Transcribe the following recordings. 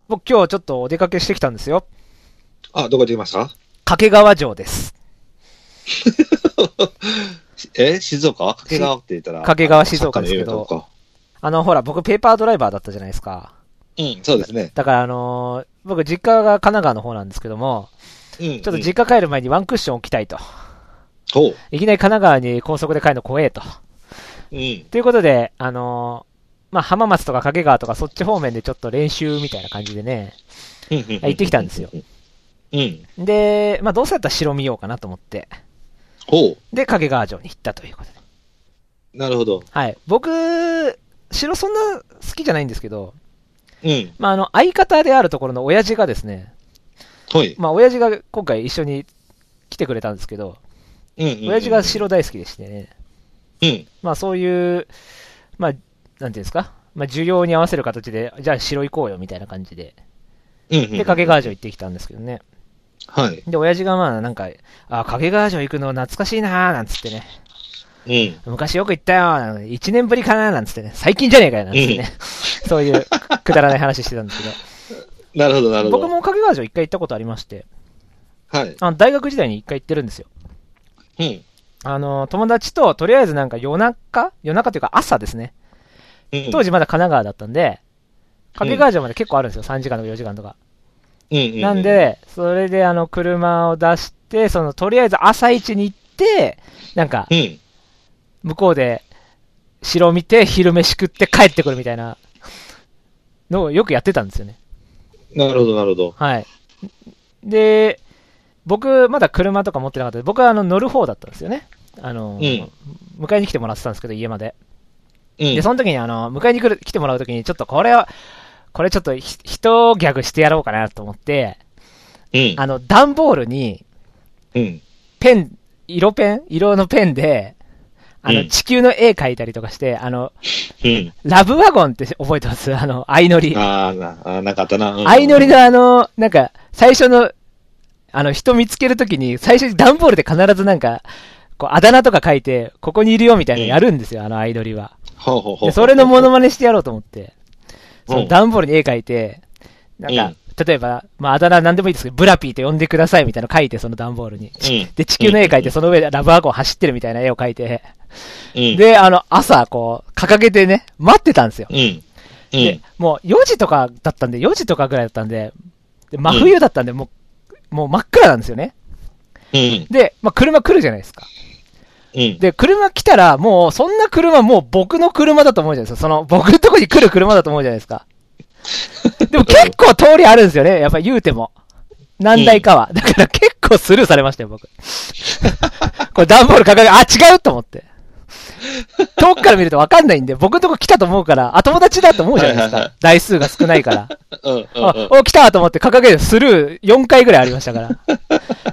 僕今日ちょっとお出かけしてきたんですよ。 あ、どこできました？ 掛川城です。 静岡？掛川って言ったら。 掛川静岡ですけど。ほら、僕ペーパードライバーだったじゃないですか。 うん、そうですね。 だから僕実家が神奈川の方なんですけども、ちょっと実家帰る前にワンクッション置きたいと。いきなり神奈川に高速で帰るの怖えと。ということで、浜松とか掛川とかそっち方面でちょっと練習みたいな感じでね、行ってきたんですよ。で、どうせだったら城見ようかなと思って。で、掛川城に行ったということで。 なるほど。 はい。僕、城そんな好きじゃないんですけど、相方であるところの親父がですね、親父が今回一緒に来てくれたんですけど、親父が城大好きでしてね、そういう、なんていうんですか、需要に合わせる形で、じゃあ城行こうよみたいな感じで、で、掛川城行ってきたんですけどね。で、親父が掛川城行くの懐かしいなーなんつってね。昔よく行ったよー、1年ぶりかなーなんつってね。最近じゃねえかよなんつってね。そういうくだらない話してたんですけど。 なるほど、なるほど。 僕も掛川城一回行ったことありまして。大学時代に一回行ってるんですよ。友達と、とりあえず夜中というか朝ですね。当時まだ神奈川だったんで、掛川城まで結構あるんですよ。3時間とか4時間とか。なんで、それで車を出して、とりあえず朝一に行って、向こうで城を見て、昼飯食って帰ってくるみたいなのをよくやってたんですよね。 なるほど、なるほど。 はい。で、僕、まだ車とか持ってなかったで、僕は乗る方だったんですよね。迎えに来てもらってたんですけど、家まで。で、その時に迎えに来てもらう時に、ちょっとこれちょっと一ギャグしてやろうかなと思って、段ボールに、色のペンで、地球の絵描いたりとかして、ラブワゴンって覚えてます？相乗り。 なかったな。 相乗りの最初の、人見つけるときに、最初に段ボールで必ずあだ名とか書いて、ここにいるよみたいなのやるんですよ、相乗りは。で、それのモノマネしてやろうと思って、その段ボールに絵描いて、例えば、あだ名なんでもいいですけど、ブラピーと呼んでくださいみたいなの書いて、その段ボールに。で、地球の絵描いて、その上でラブワゴン走ってるみたいな絵を描いて、で、朝、掲げてね、待ってたんですよ。で、もう4時とかだったんで、4時とかぐらいだったんで、真冬だったんで、もう真っ暗なんですよね。で、車来るじゃないですか。で、車来たら、もう、そんな車もう僕の車だと思うじゃないですか。僕のとこに来る車だと思うじゃないですか。でも結構通りあるんですよね。やっぱり言うても。何台かは。だから結構スルーされましたよ、僕。これ段ボール掲げ、違うと思って。遠くから見ると分かんないんで、僕のとこ来たと思うから、友達だと思うじゃないですか。台数が少ないから。来たと思って掲げるスルー4回ぐらいありましたから。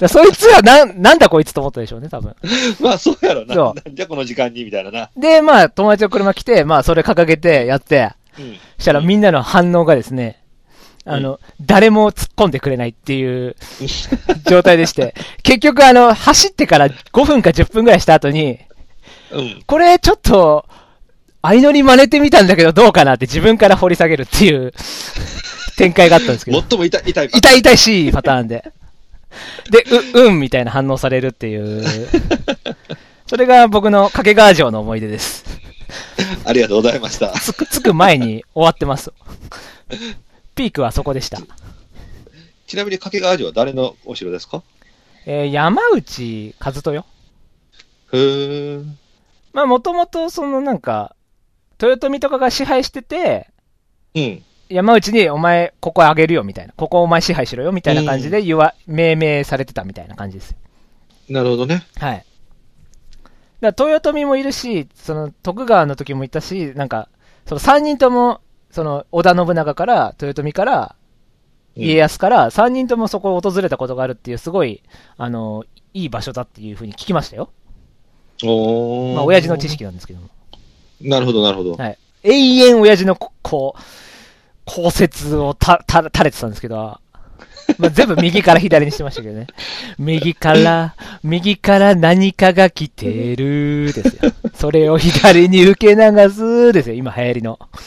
そいつはなんだこいつと思ったでしょうね、多分。 そうやろな。なんじゃこの時間にみたいなな。 で、友達の車来て、それ掲げてやって、したらみんなの反応がですね、誰も突っ込んでくれないっていう状態でして、結局走ってから5分か10分ぐらいした後に、これちょっと、相乗り真似てみたんだけどどうかなって自分から掘り下げるっていう展開があったんですけど。 最も痛いしいパターンで。で、みたいな反応されるっていう。それが僕の掛川城の思い出です。 ありがとうございました。 着く前に終わってます。ピークはそこでした。 ちなみに掛川城は誰のお城ですか？ 山内和人よ。 へー。 もともと豊臣とかが支配してて、山内にお前ここあげるよみたいな、ここお前支配しろよみたいな感じで命名されてたみたいな感じですよ。 なるほどね。 はい。だから豊臣もいるし、徳川の時もいたし、3人とも、織田信長から、豊臣から、家康から、3人ともそこを訪れたことがあるっていう、すごい、いい場所だっていうふうに聞きましたよ。親父の知識なんですけども。 なるほど、なるほど。 はい。永遠親父の、考説を垂れてたんですけど、全部右から左にしてましたけどね。右から何かが来てるですよ。それを左に受け流すですよ。今流行りの。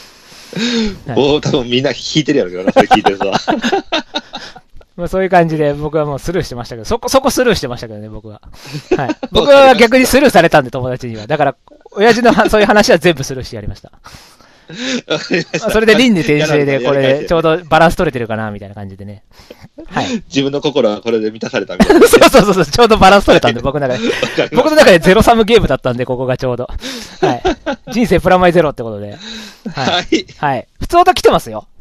お多分みんな聞いてるやろうけどな、それ聞いてるさ。 まあそういう感じで僕はもうスルーしてましたけど、そこスルーしてましたけどね、僕は。はい。僕は逆にスルーされたんで、友達には。だから、親父のそういう話は全部スルーしてやりました。それで輪廻転生で、これ、ちょうどバランス取れてるかな、みたいな感じでね。はい。 自分の心はこれで満たされたみたいな、ね。 そう、ちょうどバランス取れたんで、僕の中で。僕の中でゼロサムゲームだったんで、ここがちょうど。はい。人生プラマイゼロってことで。はい。はい。普通音来てますよ。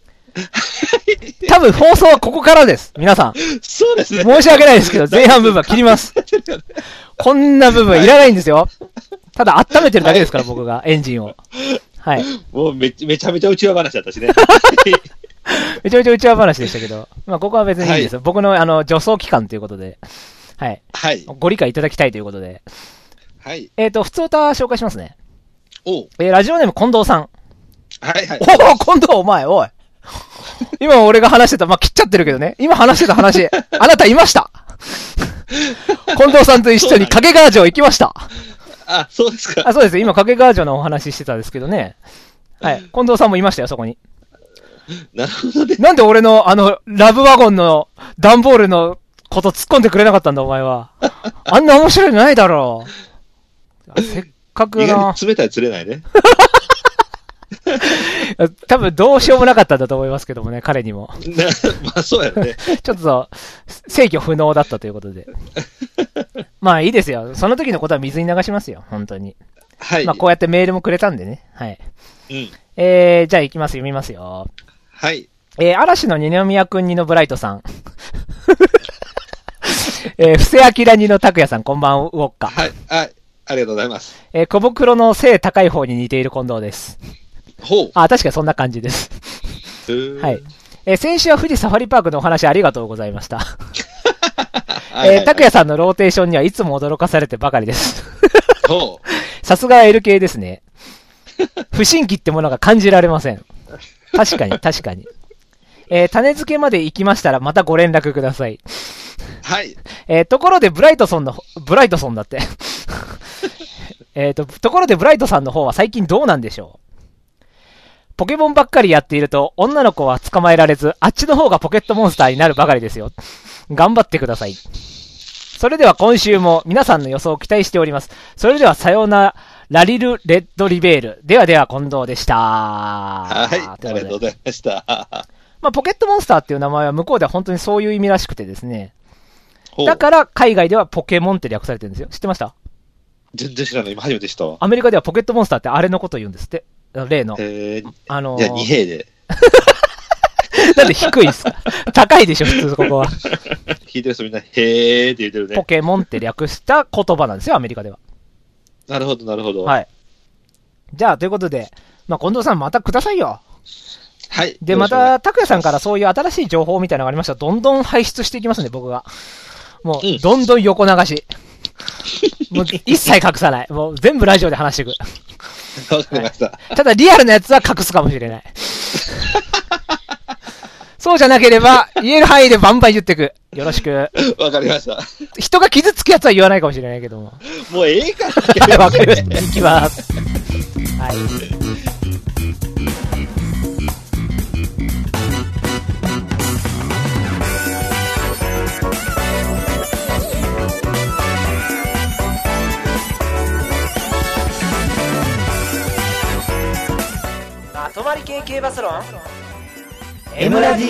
多分放送はここからです。皆さん。 そうですね。 申し訳ないですけど、前半部分は切ります。こんな部分いらないんですよ。ただ温めてるだけですから、僕が、エンジンを。はい。 もうめちゃめちゃ内輪話だったしね。 めちゃめちゃ内輪話でしたけど、まあ、ここは別にいいんですよ。僕の、助走期間ということで、はい。はい。ご理解いただきたいということで。はい。普通歌紹介しますね。ラジオネーム近藤さん。はいはい。近藤お前、おい。今俺が話してた、まあ、切っちゃってるけどね。今話してた話、あなたいました。近藤さんと一緒に掛川城行きました。 あ、そうですか。 そうです。今、掛川城のお話してたんですけどね。はい。近藤さんもいましたよ、そこに。 なるほどね。 なんで俺の、ラブワゴンの段ボールのこと突っ込んでくれなかったんだ、お前は。あんな面白いのないだろう。せっかくな。 冷たい釣れないね。 多分どうしようもなかったんだと思いますけどもね、彼にも。 まあそうやね。 ちょっと制御不能だったということで。まあいいですよ。その時のことは水に流しますよ、本当に。はい。まあこうやってメールもくれたんでね。はい。うん。じゃあ行きます、読みますよ。はい。嵐の二宮くんにのブライトさん。布施明にの拓也さん、こんばんウォッカ。 はい。はい。ありがとうございます。 小袋の背高い方に似ている近藤です。ほう。確かにそんな感じです。はい。先週は富士サファリパークのお話ありがとうございました。拓也さんのローテーションにはいつも驚かされてばかりです。ほう。さすが L 系ですね。不審気ってものが感じられません。確かに。種付けまで行きましたらまたご連絡ください。はい。ところでブライトソンだって。ところでブライトさんの方は最近どうなんでしょう？ポケモンばっかりやっていると女の子は捕まえられず、あっちの方がポケットモンスターになるばかりですよ。頑張ってください。それでは今週も皆さんの予想を期待しております。それではさようなら、ラリル・レッド・リベール。では近藤でした。 はい、ありがとうございました。 まあ、ポケットモンスターっていう名前は向こうでは本当にそういう意味らしくてですね。だから海外ではポケモンって略されてるんですよ。知ってました？ 全然知らない。今初めて知ったわ。 アメリカではポケットモンスターってあれのことを言うんですって。例の。 いや、二兵で。 なんで低いんすか？高いでしょ、普通ここは。 聞いてる人みんな、へーって言ってるね。 ポケモンって略した言葉なんですよ、アメリカでは。 なるほど、なるほど。 はい。じゃあ、ということで、まあ、近藤さんまたくださいよ。 はい。 で、また、拓也さんからそういう新しい情報みたいなのがありましたら、どんどん排出していきますね、僕が。もう、どんどん横流し。もう、一切隠さない。もう、全部ラジオで話していく。 わかりました。 ただ、リアルなやつは隠すかもしれない。そうじゃなければ、言える範囲でバンバン言っていく。よろしく。 わかりました。 人が傷つくやつは言わないかもしれないけども。 もうええから。 わかりました。いきます。はい。まとまり系系バスロンMラジ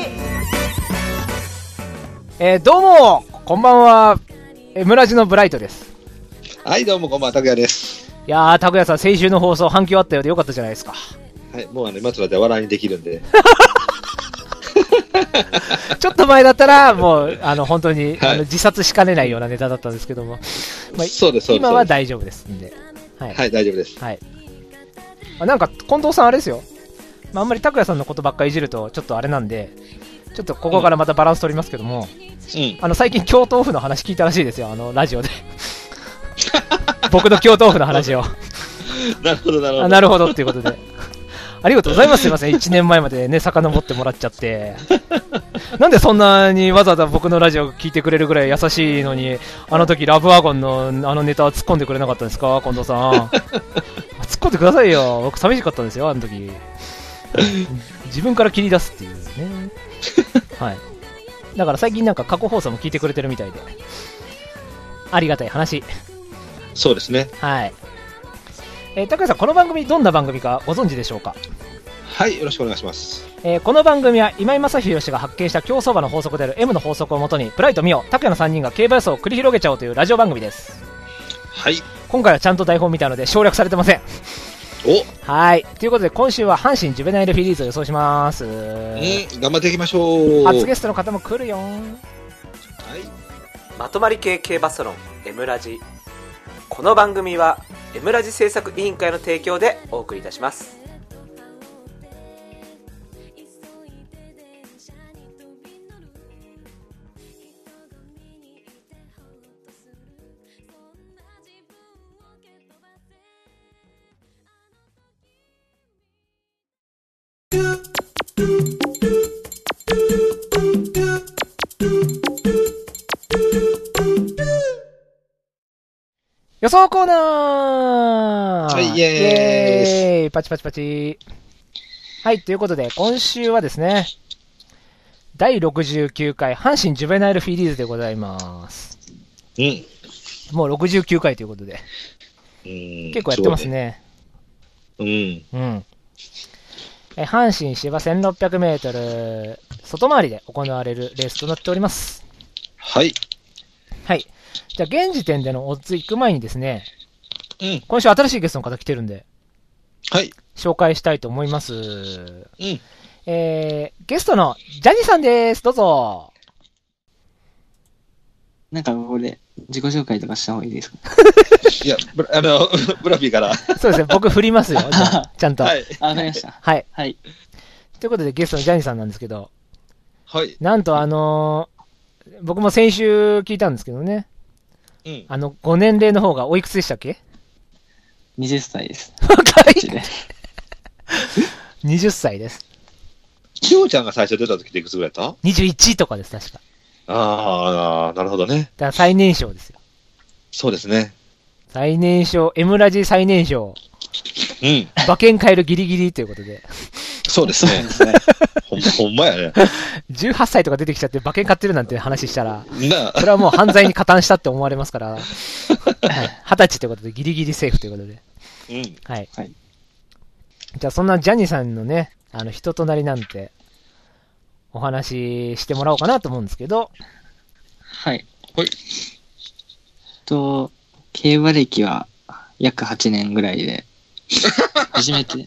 どうもこんばんは。Mラジのブライトです。 はい、どうもこんばんは、拓也です。 いやー、拓也さん、先週の放送反響あったようでよかったじゃないですか。 はい、もう今とで笑いにできるんで。 ちょっと前だったら、もう、本当に、はい、自殺しかねないようなネタだったんですけども。まあ、 そうです、 今は大丈夫ですんで。 はい、はい、大丈夫です。 はい。なんか、近藤さんあれですよ。まあ、あんまり拓也さんのことばっかりいじると、ちょっとあれなんで、ちょっとここからまたバランス取りますけども、うん、最近京都府の話聞いたらしいですよ、ラジオで。僕の京都府の話を。 なるほど、なるほど。 なるほどっていうことで。ありがとうございます。すいません。1年前までね、遡ってもらっちゃって。なんでそんなにわざわざ僕のラジオ聞いてくれるぐらい優しいのに、あの時ラブワゴンのネタは突っ込んでくれなかったんですか、近藤さん。突っ込んでくださいよ。僕寂しかったんですよ、あの時。 自分から切り出すっていうね。はい。だから最近なんか過去放送も聞いてくれてるみたいで、ありがたい話。 そうですね。 はい。高橋さん、この番組どんな番組かご存知でしょうか？ はい、よろしくお願いします。 この番組は今井正弘氏が発見した競走馬の法則である M の法則をもとにプライとミオ、拓也の3人が競馬予想を繰り広げちゃおうというラジオ番組です。 はい。 今回はちゃんと台本見たので省略されてません。 お、 はい。ということで今週は阪神ジュベナイルフィリーズを予想します。 頑張っていきましょう。 初ゲストの方も来るよ。はい。 まとまり系競馬サロン M ラジ。この番組は M ラジ制作委員会の提供でお送りいたします。 予想コーナー、 はい、イエーイパチパチパチ。はい、ということで、今週はですね、第69回阪神ジュベナイルフィリーズでございます。 うん。 もう69回ということで、結構やってますね。 うん。 うん。阪神芝1600メートル、外回りで行われるレースとなっております。 はい。 はい。じゃあ、現時点でのオッズ行く前にですね、 うん。 今週新しいゲストの方来てるんで、 はい。 紹介したいと思います。 うん。 ゲストのジャニーさんです。どうぞ。 なんかこれ、自己紹介とかした方がいいですか？ いや、ブラピーから。 そうですね、僕振りますよ。じゃあちゃんと。 はい。 わかりました。 はい。 はい。 ということでゲストのジャニーさんなんですけど、 はい。 なんと僕も先週聞いたんですけどね、 うん。 ご年齢の方がおいくつでしたっけ 20歳です。 若い20歳です。 きょうちゃんが最初出た時っていくつぐらいだった ?21 とかです、確か。 ああ、なるほどね。 だから最年少ですよ。 そうですね。 最年少、M ラジ最年少。 うん。 馬券買えるギリギリということで。 そうですね。ほんまやね。 18歳とか出てきちゃって馬券買ってるなんて話したら、 なあ。 それはもう犯罪に加担したって思われますから、はい、20歳ということでギリギリセーフということで。 うん。 はい。 はい。 じゃあそんなジャニーさんのね、人となりなんて、お話ししてもらおうかなと思うんですけど。 はい。 はい。 競馬歴は約8年ぐらいで、初めて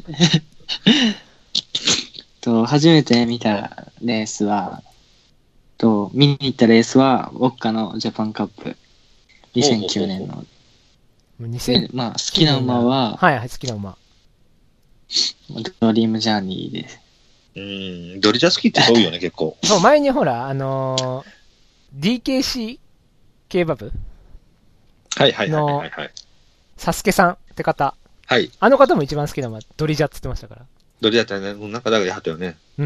初めて見たレースは、見に行ったレースは、ウォッカのジャパンカップ、2009年の。で、まあ、好きな馬は、 はいはい、好きな馬。 ドリームジャーニーです。 ドリジャ好きってそうよね、結構。 そう、前にほら、DKC 競馬部はいはいはいはい。 サスケさんって方。 はい。 あの方も一番好きな馬、ドリジャって言ってましたから。 ドリジャってね、なんかだけでやったよね。 うん。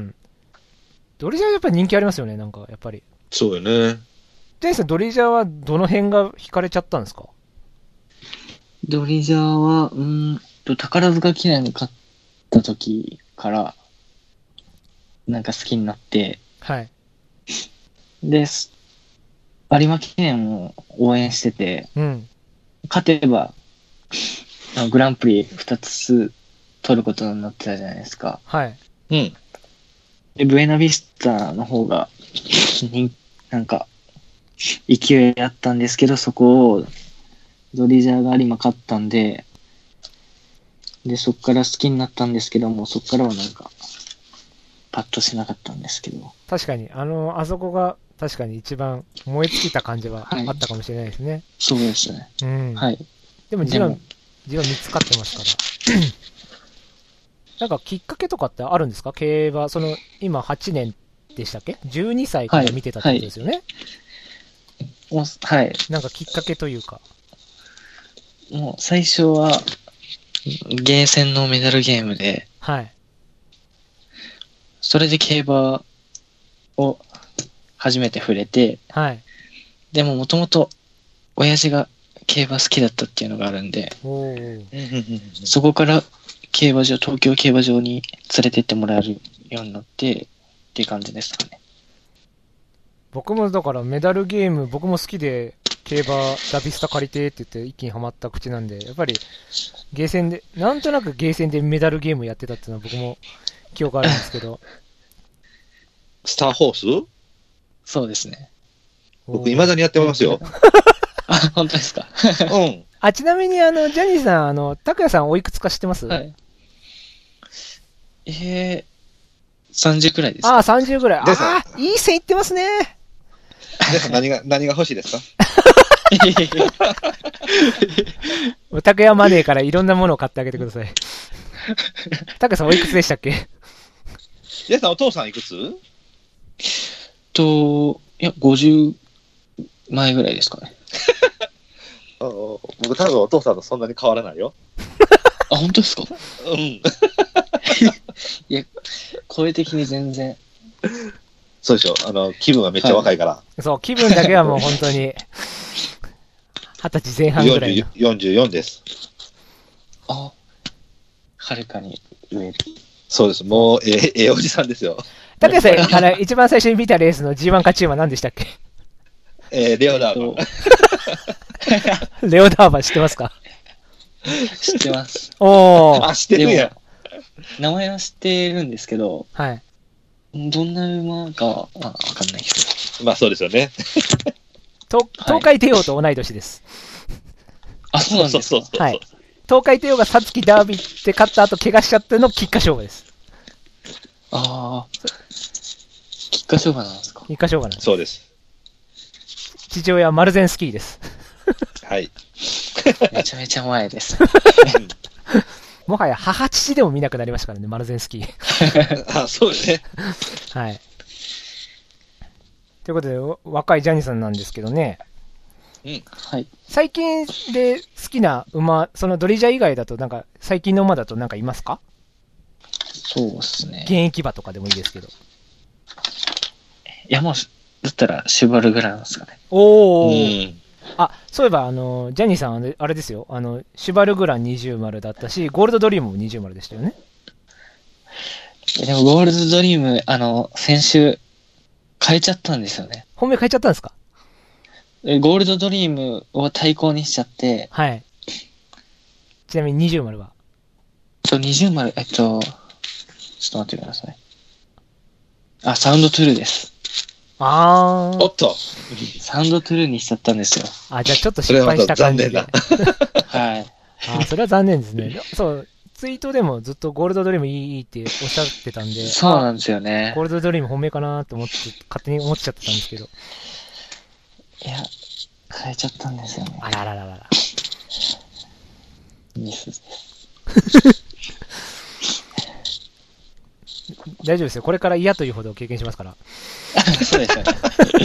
ドリジャはやっぱり人気ありますよね、なんか、やっぱり。 そうよね。 ジェイさん、ドリジャはどの辺が惹かれちゃったんですか？ ドリジャーは、宝塚記念に勝った時から、なんか好きになって、 はい。 で、有馬記念を応援してて、 うん。 勝てば、グランプリ2つ取ることになってたじゃないですか。 はい。 うん。 で、ブエナビスタの方が、なんか、勢いあったんですけど、そこを、ドリジャーが有馬勝ったんで、そっから好きになったんですけども、そっからはなんか、パッとしなかったんですけど。 確かに、あそこが確かに一番燃え尽きた感じはあったかもしれないですね。はい、 そうですね。 うん。 はい。 でも自分見つかってますから。なんかきっかけとかってあるんですか？競馬、今8年でしたっけ？ 12 歳から見てたってことですよね。 はい。 なんかきっかけというか。 もう最初は、ゲーセンのメダルゲームで、 はい。 それで競馬を初めて触れて、 はい。 でももともと親父が競馬好きだったっていうのがあるんで、そこから東京競馬場に連れてってもらえるようになって、っていう感じですかね。 僕もだからメダルゲーム、僕も好きで、競馬ラビスタ借りてって言って一気にハマった口なんで、やっぱりゲーセンで、なんとなくゲーセンでメダルゲームやってたっていうのは僕も記憶あるんですけど。 スターホース？ そうですね。 僕、未だにやってますよ。 あ、本当ですか。 うん。 あ、ちなみにジャニーさん、拓也さんおいくつか知ってます？ はい。30くらいです。 ああ、30ぐらい。ああ、いい線いってますね。 でさん何が欲しいですか？ 拓也マネーからいろんなものを買ってあげてください。拓也さんおいくつでしたっけ？ でさんお父さんいくつ？ いや、50前ぐらいですかね。 僕多分お父さんとそんなに変わらないよ。 あ、本当ですか？ うん。 いや、声的に全然。 そうでしょ。気分はめっちゃ若いから。 はい、そう、気分だけはもう本当に、20歳前半ぐらいの。 44です。 あ、はるかに上。 そうです。もう、おじさんですよ。 拓也さん、一番最初に見たレースの G1 勝ち馬何でしたっけ？ レオダーバ。 レオダーバ知ってますか？ 知ってます。 おー。 あ、知ってるやん。 名前は知ってるんですけど、 はい。 どんな馬かわかんないです。 まあそうですよね。 東海帝王と同い年です。 あ、そうなんですか。 はい。東海帝王が皐月ダービーって勝った後怪我しちゃっての菊花賞馬です。 ああ。菊花賞馬なんですか。 菊花賞馬なんです。 そうです。 父親はマルゼンスキーです。 はい。 めちゃめちゃ前です。 もはや母父でも見なくなりましたからね、マルゼンスキー。 あ、そうですね。 はい。ということで、若いジャニーさんなんですけどね。 うん。 はい。 最近で好きな馬、そのドリジャ以外だと、なんか、最近の馬だとなんかいますか？ そうですね。 現役馬とかでもいいですけど。 いや、もう、だったら、シュバルぐらいなんですかね。 おー。あ、そういえば、ジャニーさん、あれですよ。シュバルグラン20丸だったし、ゴールドドリームも20丸でしたよね。 でも、ゴールドドリーム、先週、変えちゃったんですよね。 本命変えちゃったんですか？ ゴールドドリームを対抗にしちゃって。 はい。ちなみに20丸は 20丸、ちょっと待ってください。あ、サウンドトゥルーです。 あー。 おっと。 サウンドトゥルーにしちゃったんですよ。 あ、じゃあちょっと失敗した感じで。 それは残念な。はい。 あ、それは残念ですね。そう、ツイートでもずっとゴールドドリームいいっておっしゃってたんで。 そうなんですよね。 ゴールドドリーム本命かなと思って、勝手に思っちゃってたんですけど。 いや、変えちゃったんですよね。 あらららら。 ミスです。 大丈夫ですよ。これから嫌というほど経験しますから。 そうですよね。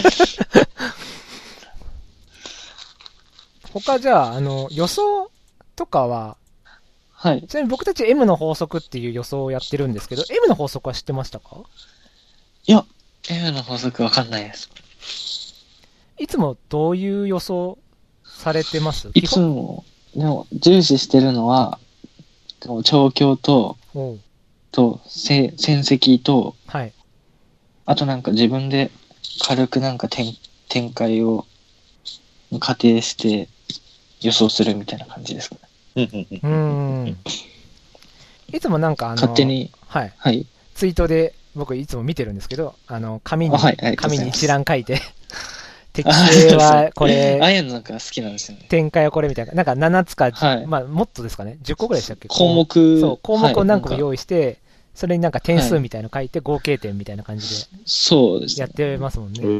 他じゃあ、予想とかは、 はい。 ちなみに僕たち M の法則っていう予想をやってるんですけど、M の法則は知ってましたか？ いや、M の法則わかんないです。 いつもどういう予想されてます？ いつも、でも、重視してるのは、調教と、戦績と、 はい。 あとなんか自分で軽くなんか展開を仮定して予想するみたいな感じですかね。 いつもなんか勝手に、 はい。 はい。 ツイートで僕いつも見てるんですけど、紙に一覧書いて、適正はこれ、 ああいうのなんか好きなんですよね。 展開はこれみたいな。なんか7つか、 はい、 まあもっとですかね。10個ぐらいでしたっけ？ 項目。 そう、項目を何個も用意して、それになんか点数みたいなの書いて、合計点みたいな感じで。 そうです。 やってますもんね。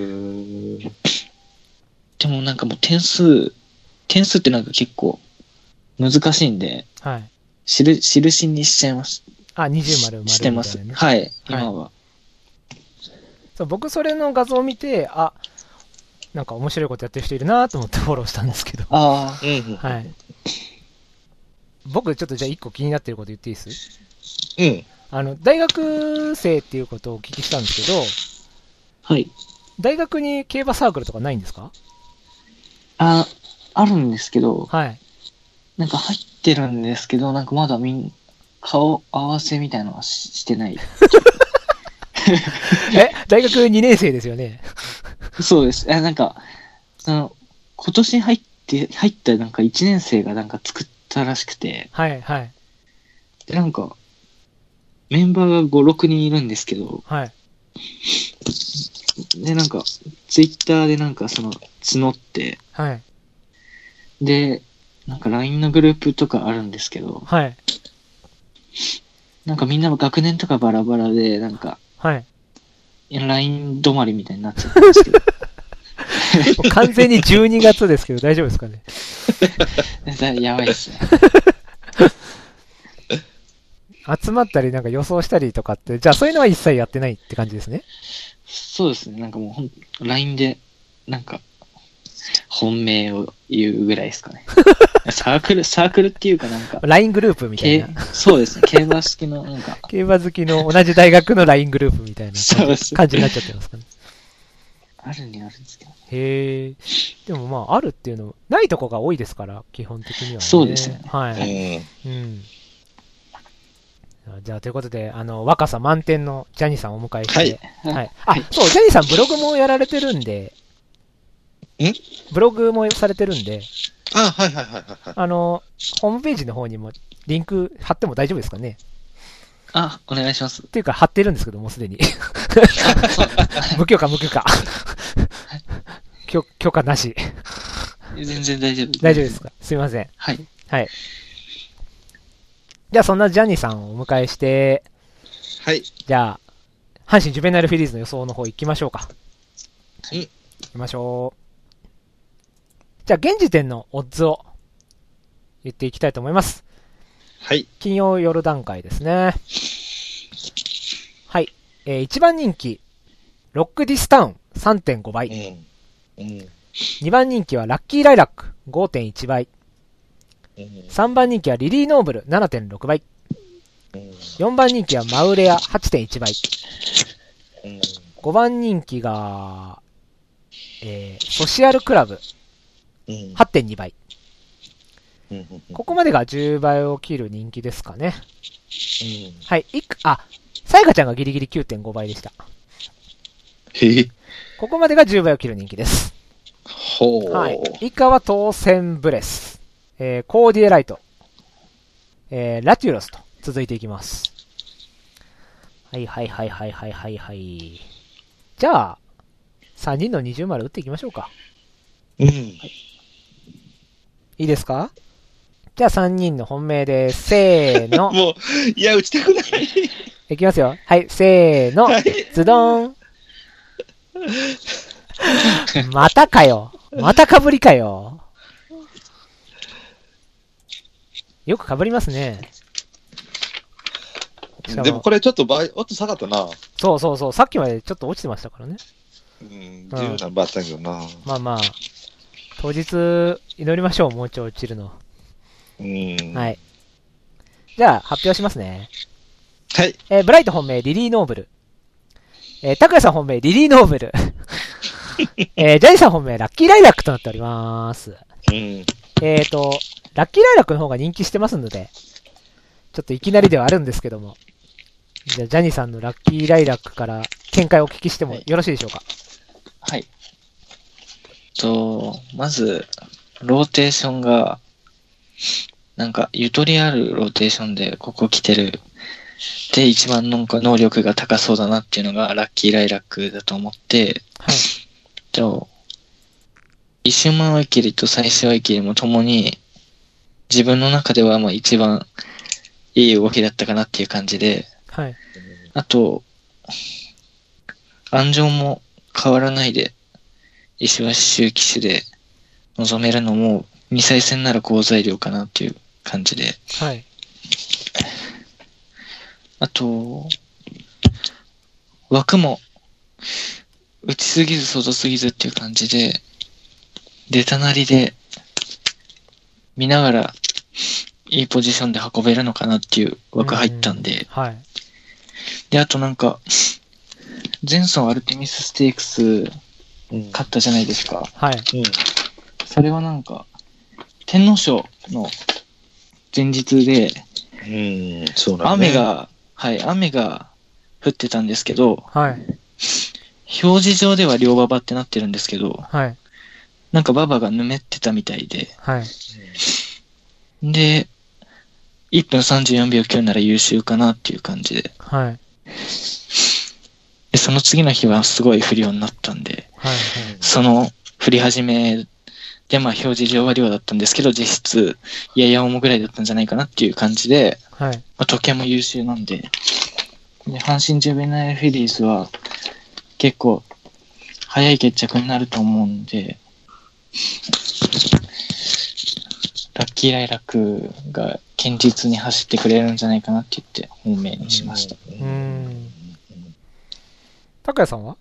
でもなんかもう点数ってなんか結構難しいんで、 はい。 印にしちゃいます。 あ、20丸、 してます。はい、今は。 そう、僕それの画像を見て、あ、なんか面白いことやってる人いるなと思ってフォローしたんですけど。 ああ。 はい。僕ちょっとじゃあ1個気になってること言っていいです？ うん。 大学生っていうことをお聞きしたんですけど、 はい。 大学に競馬サークルとかないんですか？ あるんですけど、 はい。 なんか入ってるんですけど、なんかまだ顔合わせみたいなのはしてない。 大学2年生ですよね。 そうです。なんか、今年入ったなんか1年生がなんか作ったらしくて、 はいはい。 で、なんか、メンバーが5、6人いるんですけど、 はい。 で、なんか、ツイッターでなんか募って、 はい。 で、なんか LINE のグループとかあるんですけど、 はい。 なんかみんな学年とかバラバラで、なんか、 はい。 LINE 止まりみたいになっちゃったんですけど。 もう完全に12月ですけど、大丈夫ですかね。 やばいっすね。 集まったりなんか予想したりとかって、じゃあそういうのは一切やってないって感じですね。 そうですね。なんかもうLINE で、なんか、本命を言うぐらいですかね。サークルっていうかなんか。 LINE グループみたいな。 そうですね。競馬好きのなんか。 競馬好きの同じ大学の LINE グループみたいな感じになっちゃってますかね。あるにあるんですけど。 へえ。でもまあ、あるっていうの、ないとこが多いですから、基本的には、ね。 そうですね。 はい。うん。じゃあ、ということで、若さ満点のジャニーさんをお迎えして。はい。はい。あ、そう、ジャニーさんブログもやられてるんで。ブログもされてるんで。 はいはいはいはい。 ホームページの方にもリンク貼っても大丈夫ですかね？ お願いします。 っていうか、貼ってるんですけど、もうすでに。無許可。許可なし。 全然大丈夫。 大丈夫ですか？すいません。 はい。 はい。じゃあ、そんなジャニーさんをお迎えして、 はい。 じゃあ、阪神ジュベナイルフィリーズの予想の方行きましょうか。行きましょう。じゃあ、現時点のオッズを言っていきたいと思います。 はい。 金曜夜段階ですね。はい。1番人気、ロックディスタウン 3.5 倍。2番人気はラッキーライラック 5.1 倍。3番人気はリリーノーブル 7.6 倍。4番人気はマウレア 8.1 倍。5番人気が、ソシアルクラブ 8.2 倍。ここまでが10倍を切る人気ですかね。はい。さやかちゃんがギリギリ 9.5 倍でした。ここまでが10倍を切る人気です。はい。以下は当選ブレス。コーディエライト。ラテュロスと続いていきます。はい。じゃあ、3人の20丸打っていきましょうか。はい、いいですか？じゃあ3人の本命です。せーの。 もう、いや、打ちたくない。 いきますよ。はい、せーの。はい、ズドーン。またかよ。またかぶりかよ。よくかぶりますね。 でもこれちょっとオッズ下がったな。 そう。さっきまでちょっと落ちてましたからね。 10何倍あったけどな。 まあ、当日祈りましょう。もうちょい落ちるの。はい。じゃあ、発表しますね。 はい。 ブライト本命、リリーノーブル。タクヤさん本命、リリーノーブル。ジャニーさん本命、ラッキーライラックとなっております。ラッキーライラックの方が人気してますので、ちょっといきなりではあるんですけども。じゃあ、ジャニーさんのラッキーライラックから見解をお聞きしてもよろしいでしょうか？ はい。まず、ローテーションが、なんか、ゆとりあるローテーションでここ来てる。で、一番なんか能力が高そうだなっていうのがラッキーライラックだと思って、 はい。 一周回り切りと最終回り切りもともに、自分の中ではまあ一番いい動きだったかなっていう感じで、 はい。 あと、安城も変わらないで、石橋周騎手で臨めるのも、2歳戦なら好材料かなっていう感じで。 はい。 あと、枠も、内すぎず外すぎずっていう感じで、出たなりで、見ながら、いいポジションで運べるのかなっていう枠入ったんで。 はい。 で、あとなんか、前走アルテミスステークス、勝ったじゃないですか。 はい。 それはなんか、天皇賞の前日で、 そうなんね。雨が降ってたんですけど、 はい。 表示上では両馬場ってなってるんですけど、 はい。 なんか馬場がぬめってたみたいで、 はい。 で、1分34秒9なら優秀かなっていう感じで。 はい。 で、その次の日はすごい降るようになったんで、 はい。 その降り始めで、まあ表示上は量だったんですけど、実質やや重ぐらいだったんじゃないかなっていう感じで、 はい。 まあ、時計も優秀なんで、で阪神ジュベナイルフィリーズは結構早い決着になると思うんで、ラッキーライラックが堅実に走ってくれるんじゃないかなって言って本命にしました。 拓也さんは？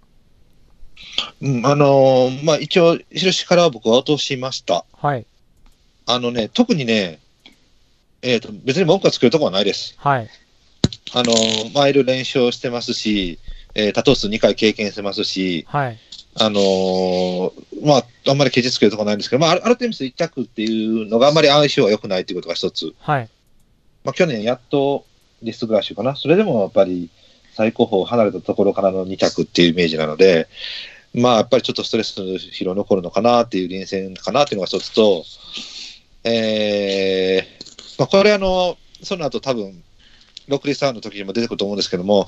まあ、一応、印からは僕は落としました。 はい。 特にね、別に文句は作るところはないです。 はい。 マイル連勝してますし、多頭数2回経験してますし、 はい。 まあ、あんまりケチつけるところないんですけど、まあ、アルテミス1着っていうのがあんまり相性が良くないということが一つ。 はい。 まあ、去年やっとリストグラッシュかな。それでもやっぱり最高峰離れたところからの2着っていうイメージなので、まあ、やっぱりちょっとストレスの疲労残るのかなっていう臨戦かなっていうのが一つと、まあ、これその後多分、6リスターンの時にも出てくると思うんですけども、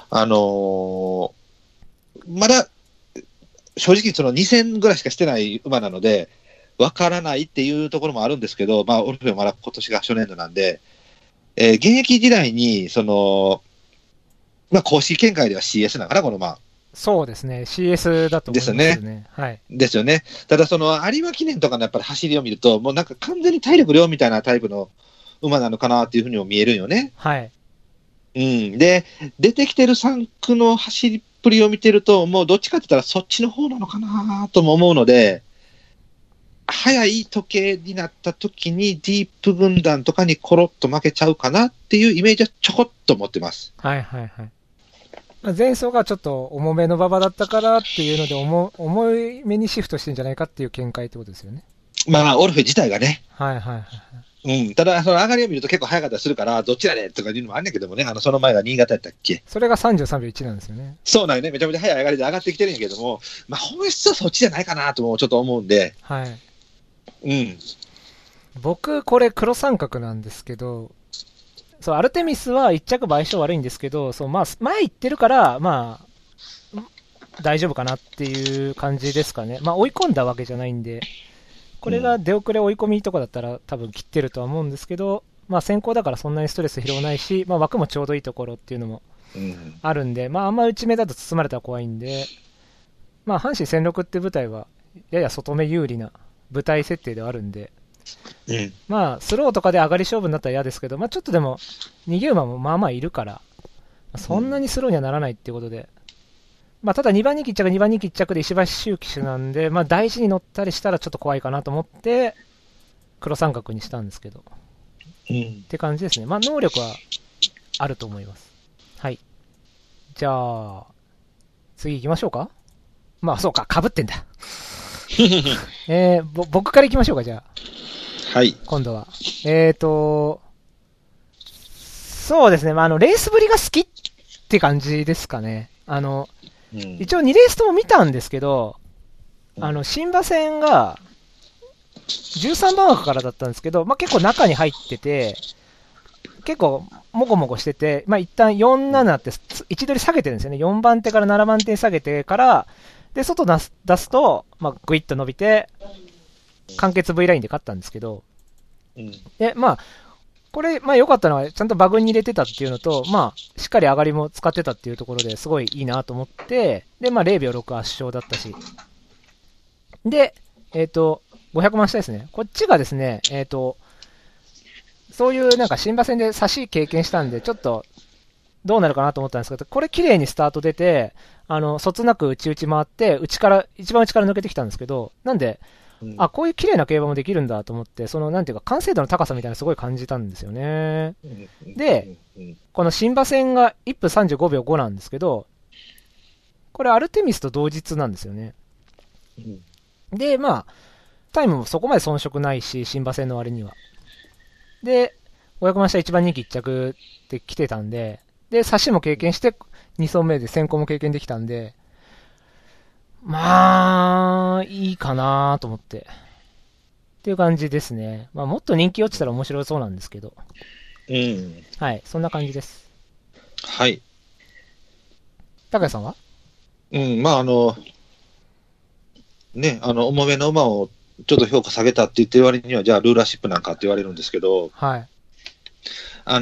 まだ、正直その2戦ぐらいしかしてない馬なので、わからないっていうところもあるんですけど、まあ、オルフェはまだ今年が初年度なんで、現役時代に、まあ、公式見解では CS なのかな、この馬。 そうですね。CS だと思いますね。 ですね。 はい。 ですよね。ただ、有馬記念とかのやっぱり走りを見ると、もうなんか完全に体力量みたいなタイプの馬なのかなっていうふうにも見えるよね。 はい。 うん。で、出てきてる3区の走りっぷりを見てると、もうどっちかって言ったらそっちの方なのかなとも思うので、早い時計になった時にディープ軍団とかにコロッと負けちゃうかなっていうイメージはちょこっと持ってます。 はいはいはい。前走がちょっと重めの馬場だったからっていうので重い目にシフトしてんじゃないかっていう見解ってことですよね。 まあ、オルフェ自体がね。 はいはいはい。 うん。ただ、その上がりを見ると結構早かったりするから、どっちだねとかいうのもあんねんけどもね、その前が新潟やったっけ。 それが33秒1なんですよね。 そうなんよね。めちゃめちゃ早い上がりで上がってきてるんやけども、まあ、本質はそっちじゃないかなともちょっと思うんで。 はい。 うん。 僕、これ黒三角なんですけど、そう、アルテミスは一着相性悪いんですけど、そう、まあ、前行ってるから、まあ、大丈夫かなっていう感じですかね。まあ、追い込んだわけじゃないんで、これが出遅れ追い込みとかだったら多分切ってるとは思うんですけど、まあ、先行だからそんなにストレス疲労ないし、まあ、枠もちょうどいいところっていうのもあるんで、まあ、あんま内目だと包まれたら怖いんで、まあ、阪神戦力って舞台は、やや外目有利な舞台設定ではあるんで、まあ、スローとかで上がり勝負になったら嫌ですけど、まあ、ちょっとでも、逃げ馬もまあまあいるから、そんなにスローにはならないっていうことで、まあ、ただ2番人気1着、2番人気1着で石橋周騎手なんで、まあ、大事に乗ったりしたらちょっと怖いかなと思って、黒三角にしたんですけど、って感じですね。まあ、能力はあると思います。はい。じゃあ、次行きましょうか。まあ、そうか、被ってんだ。僕から行きましょうか、じゃあ。 はい。 今度は。そうですね。まあ、レースぶりが好きって感じですかね。一応2レースとも見たんですけど、新馬戦が13番枠からだったんですけど、まあ、結構中に入ってて、結構もこもこしてて、まあ、一旦4-7って位置取り下げてるんですよね。4番手から7番手に下げてから、で、外出すと、まあ、グイッと伸びて、完結 V ラインで勝ったんですけど、で、まあ、これ、まあ良かったのは、ちゃんと馬群に入れてたっていうのと、まあ、しっかり上がりも使ってたっていうところですごいいいなと思って、で、まあ0秒6圧勝だったし。で、500万下ですね。こっちがですね、そういうなんか新馬戦で差し経験したんで、ちょっと、どうなるかなと思ったんですけど、これ綺麗にスタート出て、そつなく内々回って、一番内から抜けてきたんですけど、なんで、あ、こういう綺麗な競馬もできるんだと思って、なんていうか、完成度の高さみたいなのすごい感じたんですよね。で、この新馬戦が1分35秒5なんですけど、これアルテミスと同日なんですよね。で、まあ、タイムもそこまで遜色ないし、新馬戦の割には。で、 500万下1番人気1着で来てたんで、で、差しも経験して、2走目で先行も経験できたんで、まあ、いいかなと思って。っていう感じですね。まあ、もっと人気落ちたら面白そうなんですけど。 うん。 はい、そんな感じです。 はい。 高谷さんは？ まあね、重めの馬をちょっと評価下げたって言ってる割には、じゃあルーラーシップなんかって言われるんですけど、 はい。 なん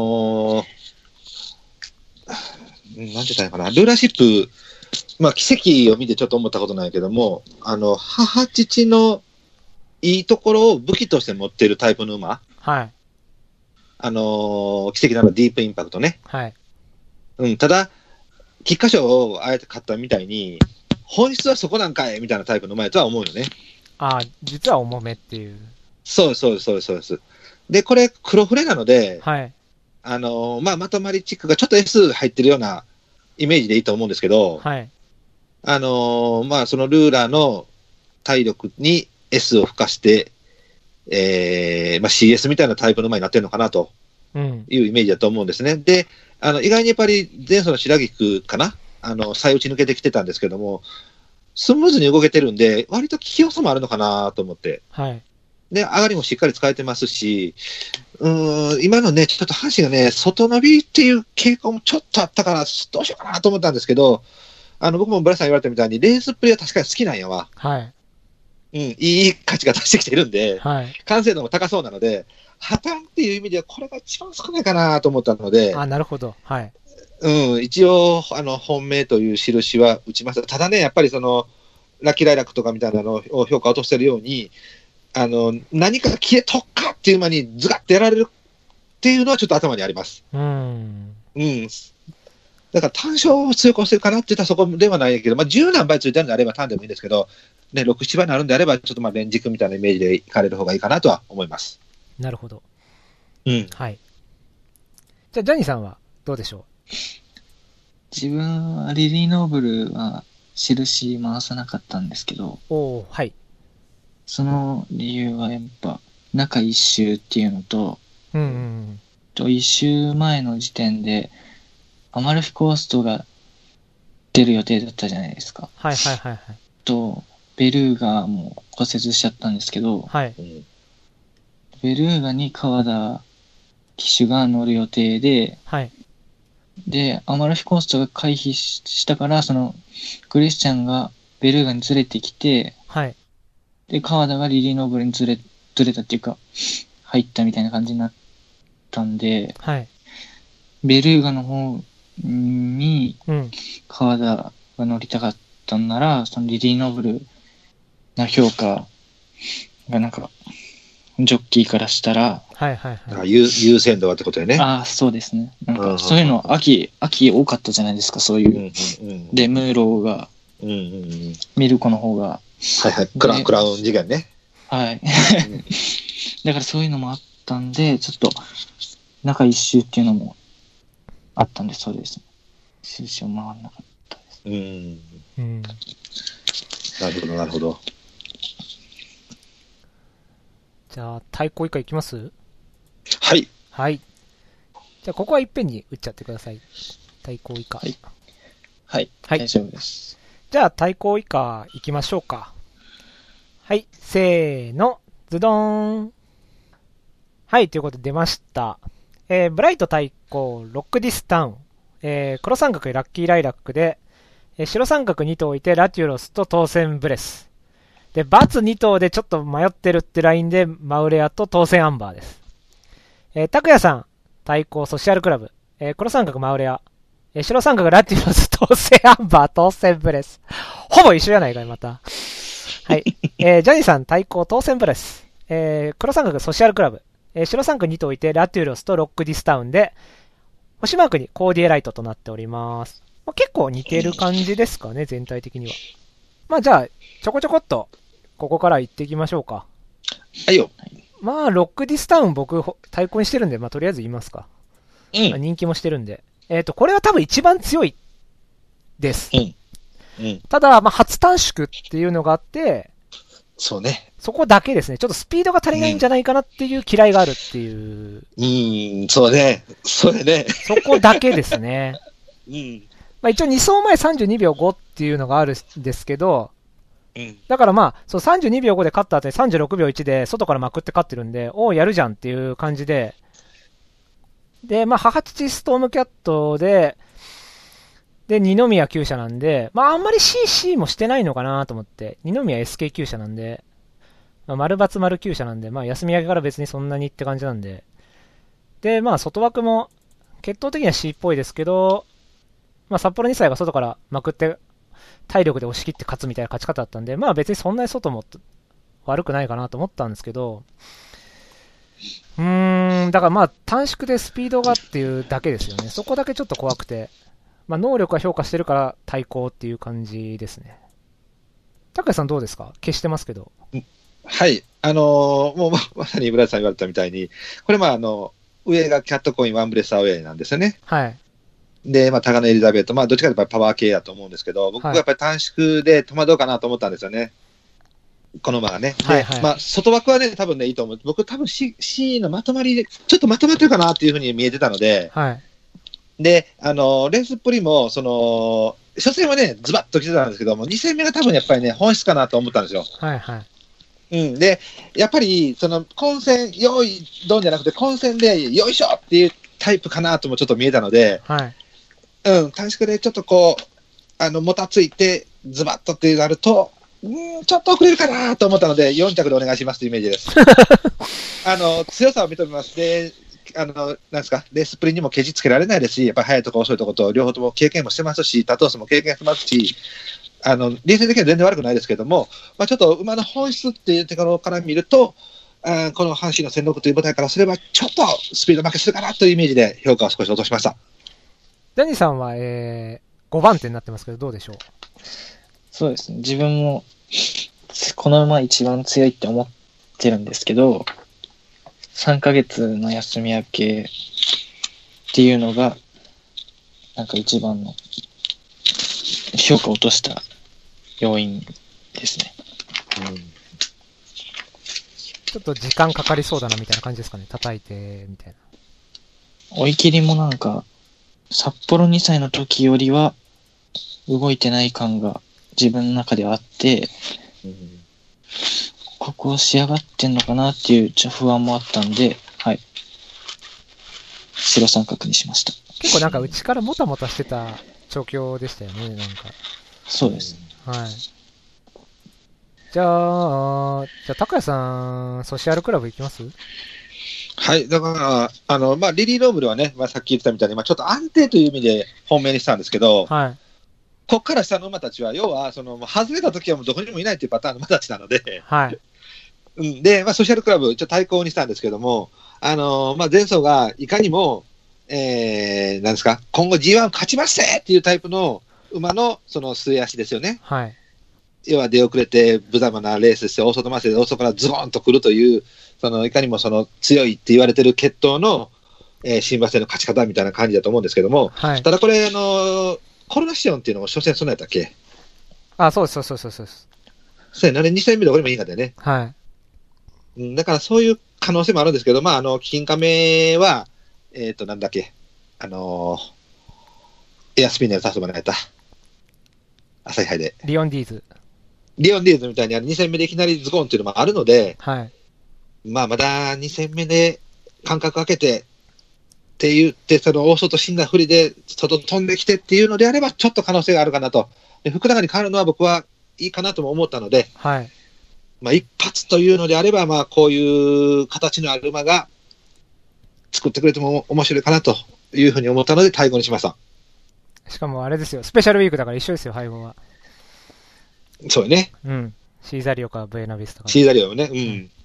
て言ったらいいかな、ルーラーシップ、まあ、奇跡を見てちょっと思ったことないけども、母父のいいところを武器として持っているタイプの馬、 はい。 奇跡なのディープインパクトね。 はい。 ただ、菊花賞をあえて買ったみたいに、本質はそこなんかいみたいなタイプの馬やとは思うよね。 ああ、実は重めっていう。 そうです。で、これ、黒フレなので、 はい。 まあ、まとまりチックがちょっと S 入ってるようなイメージでいいと思うんですけど、 はい。 まあ、そのルーラーの体力に S を付加して、まあ、CS みたいなタイプの馬になってるのかなというイメージだと思うんですね。で、意外にやっぱり前走の白菊かな、最打ち抜けてきてたんですけども、スムーズに動けてるんで、割と利き要素もあるのかなと思って。 はい。 で、上がりもしっかり使えてますし、今のね、ちょっと阪神がね、外伸びっていう傾向もちょっとあったから、どうしようかなと思ったんですけど、僕もブラさん言われたみたいに、レースプレーは確かに好きなんやわ。 はい。 いい価値が出してきてるんで、 はい。 完成度も高そうなので、破綻っていう意味では、これが一番少ないかなと思ったので、 なるほど。はい。 一応、本命という印は打ちました。ただね、やっぱりラッキーライラックとかみたいなのを評価を落としてるように、何か消えとっかっていう間にズガッてやられるっていうのはちょっと頭にあります。だから単勝を強く押せるかなって言ったらそこではないけど、まあ、10何倍ついてるんであれば単でもいいんですけど、ね、6、7倍になるんであれば、ちょっとまあ連軸みたいなイメージでいかれる方がいいかなとは思います。 なるほど。はい。じゃあ、ジャニーさんはどうでしょう？ 自分はリリー・ノーブルは印回さなかったんですけど、 はい。 その理由はやっぱ中一周っていうのと、一周前の時点でアマルフィコーストが出る予定だったじゃないですか。 はい。 と、ベルーガも骨折しちゃったんですけど、 はい。 ベルーガに川田騎手が乗る予定で、 はい。 で、アマルフィコーストが回避したから、クリスチャンがベルーガにずれてきて、 はい。 で、川田がリリー・ノーブルにずれたっていうか、入ったみたいな感じになったんで、 はい。 ベルーガの方に、川田が乗りたかったんなら、そのリリー・ノーブルな評価がなんか、ジョッキーからしたら、 優先度はってことよね。 そうですね。なんか、そういうの、秋多かったじゃないですか、そういう。で、ムーローが、ミルコの方が。 クラウン事件ね。 はい。だからそういうのもあったんで、ちょっと、中一周っていうのもあったんで、そうですね。印を回らなかったです。 なるほど。 じゃあ、対抗以下いきます？ はい。 はい。じゃあ、ここはいっぺんに打っちゃってください。対抗以下。 はい。大丈夫です。 じゃあ、対抗以下いきましょうか。はい。せーの。ズドーン。はい。ということで出ました。ブライト対抗、ロックディスタウン。黒三角ラッキーライラックで、白三角2頭置いて、ラテュロスと当選ブレス。で、バツ2頭でちょっと迷ってるってラインで、マウレアと当選アンバーです。拓也さん、対抗ソシャルクラブ。黒三角マウレア。白三角ラティロス、当選アンバー、当選ブレス。ほぼ一緒やないかい、また。はい。ジャニーさん、対抗当選ブレス。黒三角ソシャルクラブ。白三角2頭置いて、ラテュロスとロックディスタウンで、星マークにコーディエライトとなっております。結構似てる感じですかね、全体的には。じゃあ、ちょこちょこっと、ここから行っていきましょうか。 はいよ。 ロックディスタウン僕、対抗にしてるんで、とりあえず言いますか。人気もしてるんで。これは多分一番強いです。ただ、初短縮っていうのがあって、 そうね。 そこだけですね。ちょっとスピードが足りないんじゃないかなっていう嫌いがあるっていう。 そうね。それね。 そこだけですね。まあ一応2走前32秒5っていうのがあるんですけど、だからまあ、そう32秒5で勝った後に36秒1で外からまくって勝ってるんで、おーやるじゃんっていう感じで、で、まあ、母父ストームキャットで、二宮厩舎なんで、まあ、あんまり CC もしてないのかなと思って、二宮 SK 厩舎なんで、まあ、丸×丸厩舎なんで、まあ、休み明けから別にそんなにって感じなんで、で、まあ、外枠も、血統的には C っぽいですけど、まあ、札幌2歳が外からまくって、体力で押し切って勝つみたいな勝ち方だったんで、まあ別にそんなに外も悪くないかなと思ったんですけど、だからまあ短縮でスピードがっていうだけですよね。そこだけちょっと怖くて、まあ能力が評価してるから対抗っていう感じですね。高橋さんどうですか？消してますけど。 はい。もうまさに村田さん言われたみたいに、これ上がキャットコインワンブレスアウェイなんですよね。 はい。で、 まあ、タガノエリザベート、まあ、どっちかというとパワー系だと思うんですけど、僕はやっぱり短縮で戸惑うかなと思ったんですよね。この馬がね。で、まあ、外枠はね、多分ね、いいと思う。僕、多分 C のまとまりで、ちょっとまとまってるかなっていうふうに見えてたので、で、レースっぷりも、初戦はね、ズバッと来てたんですけども、2戦目が多分やっぱりね、本質かなと思ったんですよ。で、やっぱり、混戦、用意ドンじゃなくて、混戦で、よいしょっていうタイプかなともちょっと見えたので、短縮でちょっとこう、もたついて、ズバッとってなると、ちょっと遅れるかなと思ったので、4着でお願いしますというイメージです。強さを認めます。で、なんですか、レースプリンにもケチつけられないですし、やっぱり速いところ遅いところと、両方とも経験もしてますし、タトースも経験してますし、冷静的には全然悪くないですけども、まあ、ちょっと馬の本質っていうところから見ると、この阪神の戦力という舞台からすれば、ちょっとスピード負けするかなというイメージで評価を少し落としました。 ダニさんは、5番手になってますけど、どうでしょう？ そうですね。自分も、この馬一番強いって思ってるんですけど、3ヶ月の休み明けっていうのが、なんか一番の評価を落とした要因ですね。 ちょっと時間かかりそうだなみたいな感じですかね。叩いて、みたいな。 追い切りもなんか、札幌2歳の時よりは動いてない感が自分の中ではあって、ここを仕上がってんのかなっていう不安もあったんで、はい。白三角にしました。 結構なんか内からもたもたしてた調教でしたよね、なんか。 そうです。 はい。じゃあ、高谷さん、ソシアルクラブ行きます？ はい。だから、まあ、リリー・ローブルはね、まあ、さっき言ってたみたいに、まあ、ちょっと安定という意味で本命にしたんですけど、こっから下の馬たちは、要は、外れた時はもうどこにもいないというパターンの馬たちなので、で、まあ、ソシャルクラブ、ちょっと対抗にしたんですけども、まあ、前走がいかにも、なんですか、今後 G1 勝ちますっていうタイプの馬の、末足ですよね。要は出遅れて、無様なレースして、大外回しで大外からズボンと来るという、いかにも強いって言われてる血統の、新馬戦の勝ち方みたいな感じだと思うんですけども、ただこれ、コロナシオンっていうのも初戦そんなやったっけ？ そうです。そうやな、2戦目でこれもいいんだよね。だからそういう可能性もあるんですけど、まあ、金亀は、なんだっけ、エアスピンネルさせてもらえた。朝日杯で。 リオンディーズみたいに2戦目でいきなりズコンっていうのもあるので、まあ、まだ2戦目で間隔空けてって言って、大外死んだふりで外飛んできてっていうのであれば、ちょっと可能性があるかなと。で福永に変わるのは僕はいいかなとも思ったので、まあ、一発というのであれば、まあ、こういう形のある馬が作ってくれても面白いかなというふうに思ったので、対抗にしました。 しかもあれですよ、スペシャルウィークだから一緒ですよ、配合は。 そうよね。 シーザリオかブエナビスタか。 シーザリオね。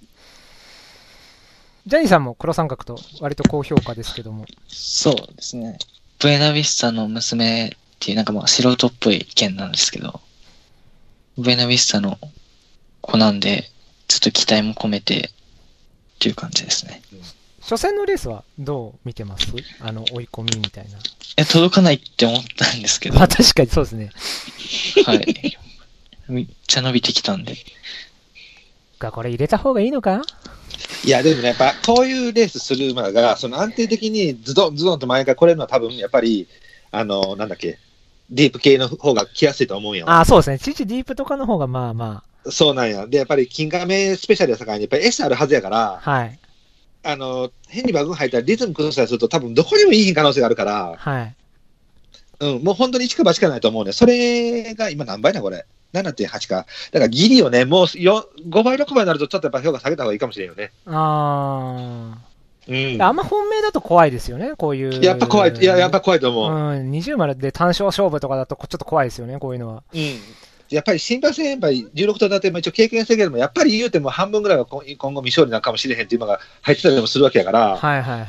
ジャニーさんも黒三角と割と高評価ですけども。 そうですね。ブエナビスタの娘っていうなんかまあ素人っぽい意見なんですけど、ブエナビスタの子なんで、ちょっと期待も込めてっていう感じですね。 初戦のレースはどう見てます？追い込みみたいな。 届かないって思ったんですけど。 まあ確かにそうですね。 はい。めっちゃ伸びてきたんで。 か、これ入れた方がいいのか？ いや、でもね、やっぱこういうレースする馬が、その安定的にズドンズドンと毎回来れるのは多分、やっぱり、なんだっけ、ディープ系の方が来やすいと思うんよ。 ああ、そうですね。父ディープとかの方がまあまあ。そうなんや。で、やっぱり金亀スペシャルやさかいに、やっぱり S あるはずやから、 はい。 変に馬群入ったらリズム崩したりすると多分どこにもいい可能性があるから、 はい。 もう本当に一か八かないと思うね。それが今何倍だこれ。7.8 か。だからギリをね、もう5倍、6倍になるとちょっとやっぱ評価下げた方がいいかもしれんよね。 あんま本命だと怖いですよね、こういう。 やっぱ怖い。いや、やっぱ怖いと思う。 20丸で単勝勝負とかだとちょっと怖いですよね、こういうのは。 やっぱり新馬戦馬16頭立ても一応経験してるけども、やっぱり言うても半分ぐらいは今後未勝利なのかもしれへんっていうのが入ってたりもするわけやから。 はいはいはい。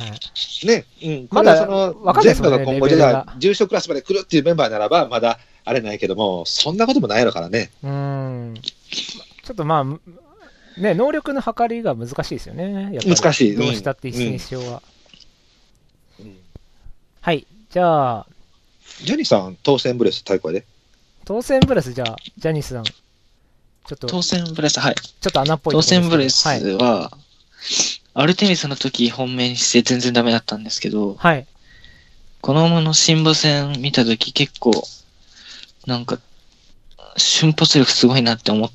ね、 まだ全部が今後じゃあ重賞クラスまで来るっていうメンバーならば、まだあれないけども、そんなこともないやろからね。 ちょっとまあ、ね、能力の測りが難しいですよね。やっぱり難しい。 どうしたって一戦一勝は。はい、じゃあ。 ジャニーさん、当選ブレス対抗で。 当選ブレス、じゃあ、ジャニスさん。ちょっと。 当選ブレス、はい。 ちょっと穴っぽい。 当選ブレスは、アルテミスの時本命にして全然ダメだったんですけど、 はい。 この馬の新馬戦見た時結構、なんか、瞬発力すごいなって思って、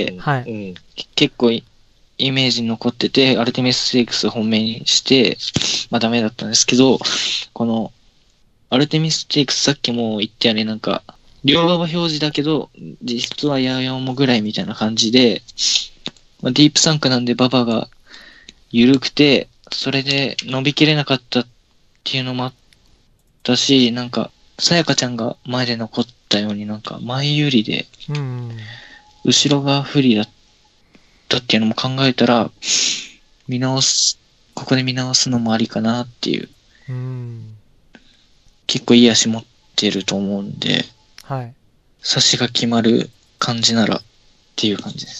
はい。 結構イメージに残ってて、アルテミスステークス本命にして、まあダメだったんですけど、この、アルテミスステークスさっきも言ったよね、なんか、両馬場表示だけど、実質はヤーヨモぐらいみたいな感じで、まあ、ディープサンクなんで馬場が緩くて、それで伸びきれなかったっていうのもあったし、なんか、さやかちゃんが前で残ったようになんか前有利で、後ろが不利だったっていうのも考えたら、ここで見直すのもありかなっていう。結構いい足持ってると思うんで、 はい。 差しが決まる感じならっていう感じです。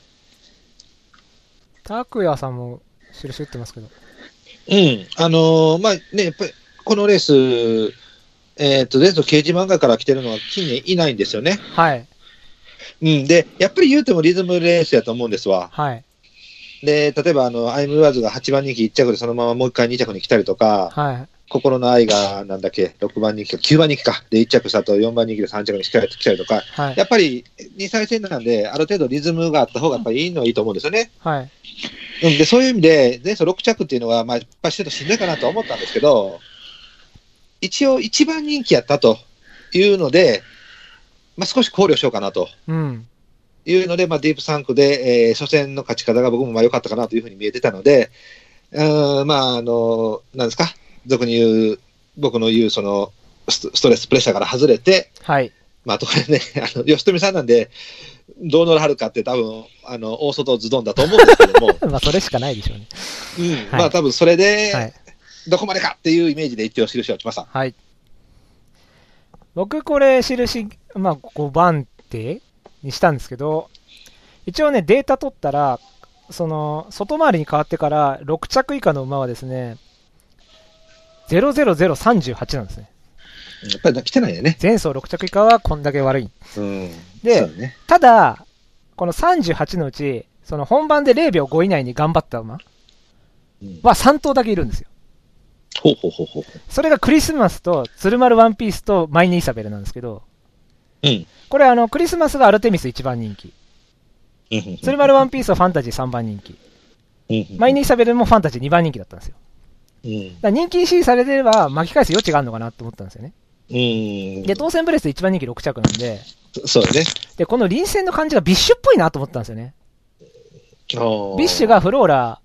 拓也さんも印打ってますけど。 まあね、やっぱりこのレース、レース掲示漫画から来てるのは近年いないんですよね。 はい。 で、やっぱり言うてもリズムレースやと思うんですわ。 はい。 で、例えばアイムワーズが8番人気1着でそのままもう一回2着に来たりとか、 はい。 心の愛がなんだっけ、6番人気か9番人気かで1着したと4番人気で3着に来たりとか、 はい、 やっぱり2歳戦なんで、ある程度リズムがあった方がやっぱりいいのはいいと思うんですよね。 はい。 で、そういう意味で、前走6着っていうのは、まあ、やっぱりちょっとしんどいかなと思ったんですけど、一応1番人気やったというので、まあ、少し考慮しようかなと。いうので、まあ、ディープサンクで、初戦の勝ち方が僕もまあ良かったかなというふうに見えてたので、まあ、なんですか、俗に言う、僕の言う、その、ストレス、プレッシャーから外れて、 はい。 まあ、あとこれね、吉富さんなんで、どう乗らはるかって多分、大外ズドンだと思うんですけども。 まあ、それしかないでしょうね。 はい、まあ、多分それで、どこまでかっていうイメージで一応印を打ちました。 はい。僕、これ、印、まあ、5番手にしたんですけど、一応ね、データ取ったら、その、外回りに変わってから6着以下の馬はですね、00038なんですね。 やっぱり来てないよね。 前走6着以下はこんだけ悪い。で、 ね、 ただ、この38のうち、その本番で0秒5以内に頑張った馬は3頭だけいるんですよ。それがクリスマスと鶴丸ワンピースとマイネイサベルなんですけど、これクリスマスがアルテミス1番人気。鶴丸ワンピースはファンタジー3番人気。マイネイサベルもファンタジー2番人気だったんですよ。だ人気に支持されてれば巻き返す余地があるのかなと思ったんですよね。で、当選ブレス1番人気6着なんで、 そうね。 で、この臨戦の感じがビッシュっぽいなと思ったんですよね。ビッシュがフローラ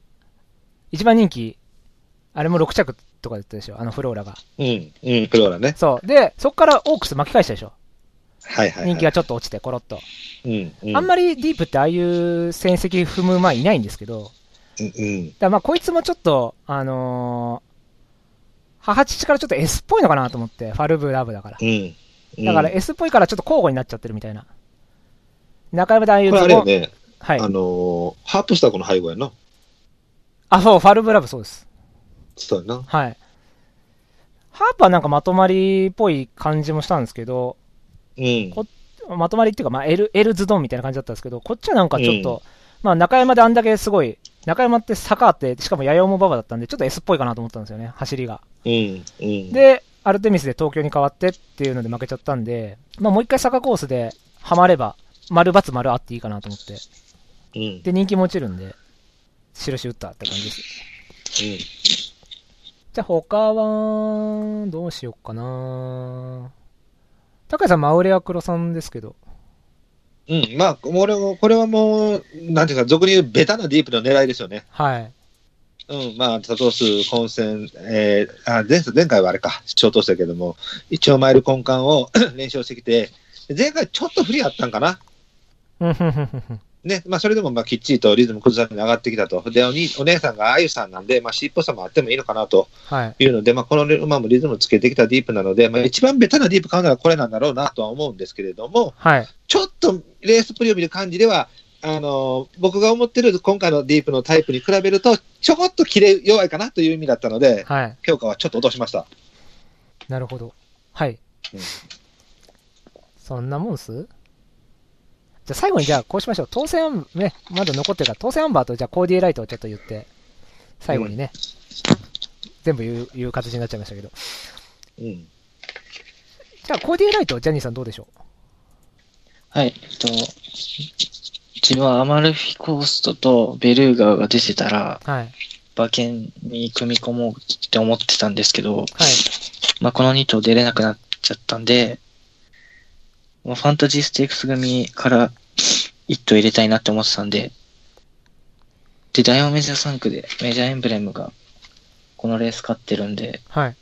1番人気、あれも6着とかだったでしょ、フローラが。 フローラね。 そう。で、そこからオークス巻き返したでしょ。 はいはい、 人気がちょっと落ちて、コロッと。あんまりディープってああいう戦績踏む馬いないんですけど、だまあこいつもちょっと、母父からちょっと S っぽいのかなと思って、ファルブラブだから。だから S っぽいからちょっと交互になっちゃってるみたいな。中山でああいうこれあれよね、 はい。 ハープスターこの背後やな。 あ、そう、ファルブラブそうです。 そうやな。 はい。ハープはなんかまとまりっぽい感じもしたんですけど、まとまりっていうか、まあ、L ズドンみたいな感じだったんですけど、こっちはなんかちょっと、 まあ中山であんだけすごい、中山って坂あって、しかも八重も馬場だったんで、ちょっと S っぽいかなと思ったんですよね、走りが。で、アルテミスで東京に変わってっていうので負けちゃったんで、まあもう一回坂コースでハマれば、丸×丸あっていいかなと思って。で、人気も落ちるんで、印打ったって感じです。じゃあ他は、どうしよっかな。高谷さん、マウレアクロさんですけど。 まあ、これはもう、なんていうか、俗に言うベタなディープの狙いですよね。 はい。 まあ、多頭数、混戦、前回はあれか、小頭数だけども、一応マイル根幹を練習してきて、前回ちょっと不利あったんかな。ね、まあ、それでもまあきっちりとリズム崩さずに上がってきたと。で、お姉さんがあゆさんなんで、まあ、尻尾さもあってもいいのかなというので、まあ、この馬もリズムつけてきたディープなので、まあ、一番ベタなディープ買うならこれなんだろうなとは思うんですけれども、ちょっとレースプリを見る感じでは、僕が思ってる今回のディープのタイプに比べると、ちょこっとキレ弱いかなという意味だったので、評価はちょっと落としました。 なるほど。はい。そんなもんす？じゃあ最後にじゃあこうしましょう。当選ね、まだ残ってるから、当選アンバーとじゃあコーディエライトをちょっと言って、最後にね、全部言う形になっちゃいましたけど。じゃあコーディエライト、ジャニーさんどうでしょう？ はい、自分はアマルフィコーストとベルーガが出てたら、馬券に組み込もうって思ってたんですけど、まあこの2頭出れなくなっちゃったんで、もうファンタジーステークス組から1頭入れたいなって思ってたんで、で、ダイヤモンドメジャー3区でメジャーエンブレムがこのレース勝ってるんで、はい、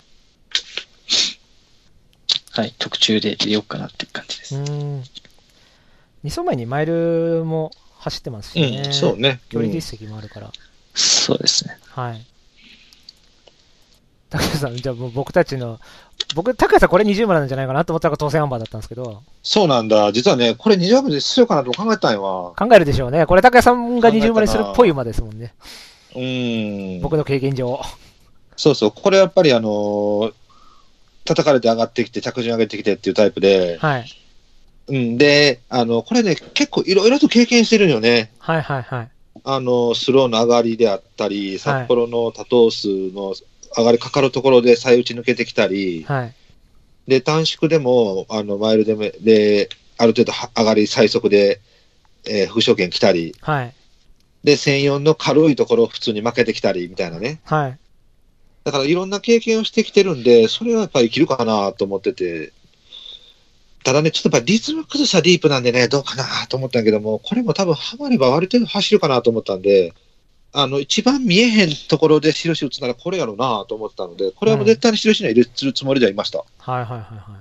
特注で入れようかなっていう感じです。 2走前にマイルも走ってますしね。 そうね。 距離実績もあるから。 そうですね。 はい。高谷さん、じゃあもう高谷さんこれ20丸なんじゃないかなと思ったら当選アンバーだったんですけど。 そうなんだ。実はね、これ20丸でしようかなと考えたんやわ。 考えるでしょうね。これ高谷さんが20丸にするっぽい馬ですもんね。僕の経験上。 そうそう。これやっぱり叩かれて上がってきて、着順上げてきてっていうタイプで。はい。で、これね、結構いろいろと経験してるよね。はいはいはい。スローの上がりであったり、札幌の多頭数の上がりかかるところで最打ち抜けてきたり、はい、で、短縮でも、マイルで、ある程度上がり最速で、副賞券来たり、はい、で、1004の軽いところを普通に負けてきたり、みたいなね。はい。だからいろんな経験をしてきてるんで、それはやっぱり生きるかなと思ってて、ただね、ちょっとやっぱりリズム崩したディープなんでね、どうかなと思ったんやけども、これも多分ハマればある程度走るかなと思ったんで、一番見えへんところで印打つならこれやろうなと思ってたので、これはもう絶対に印には入れるつもりではいました。 はいはいはいはい。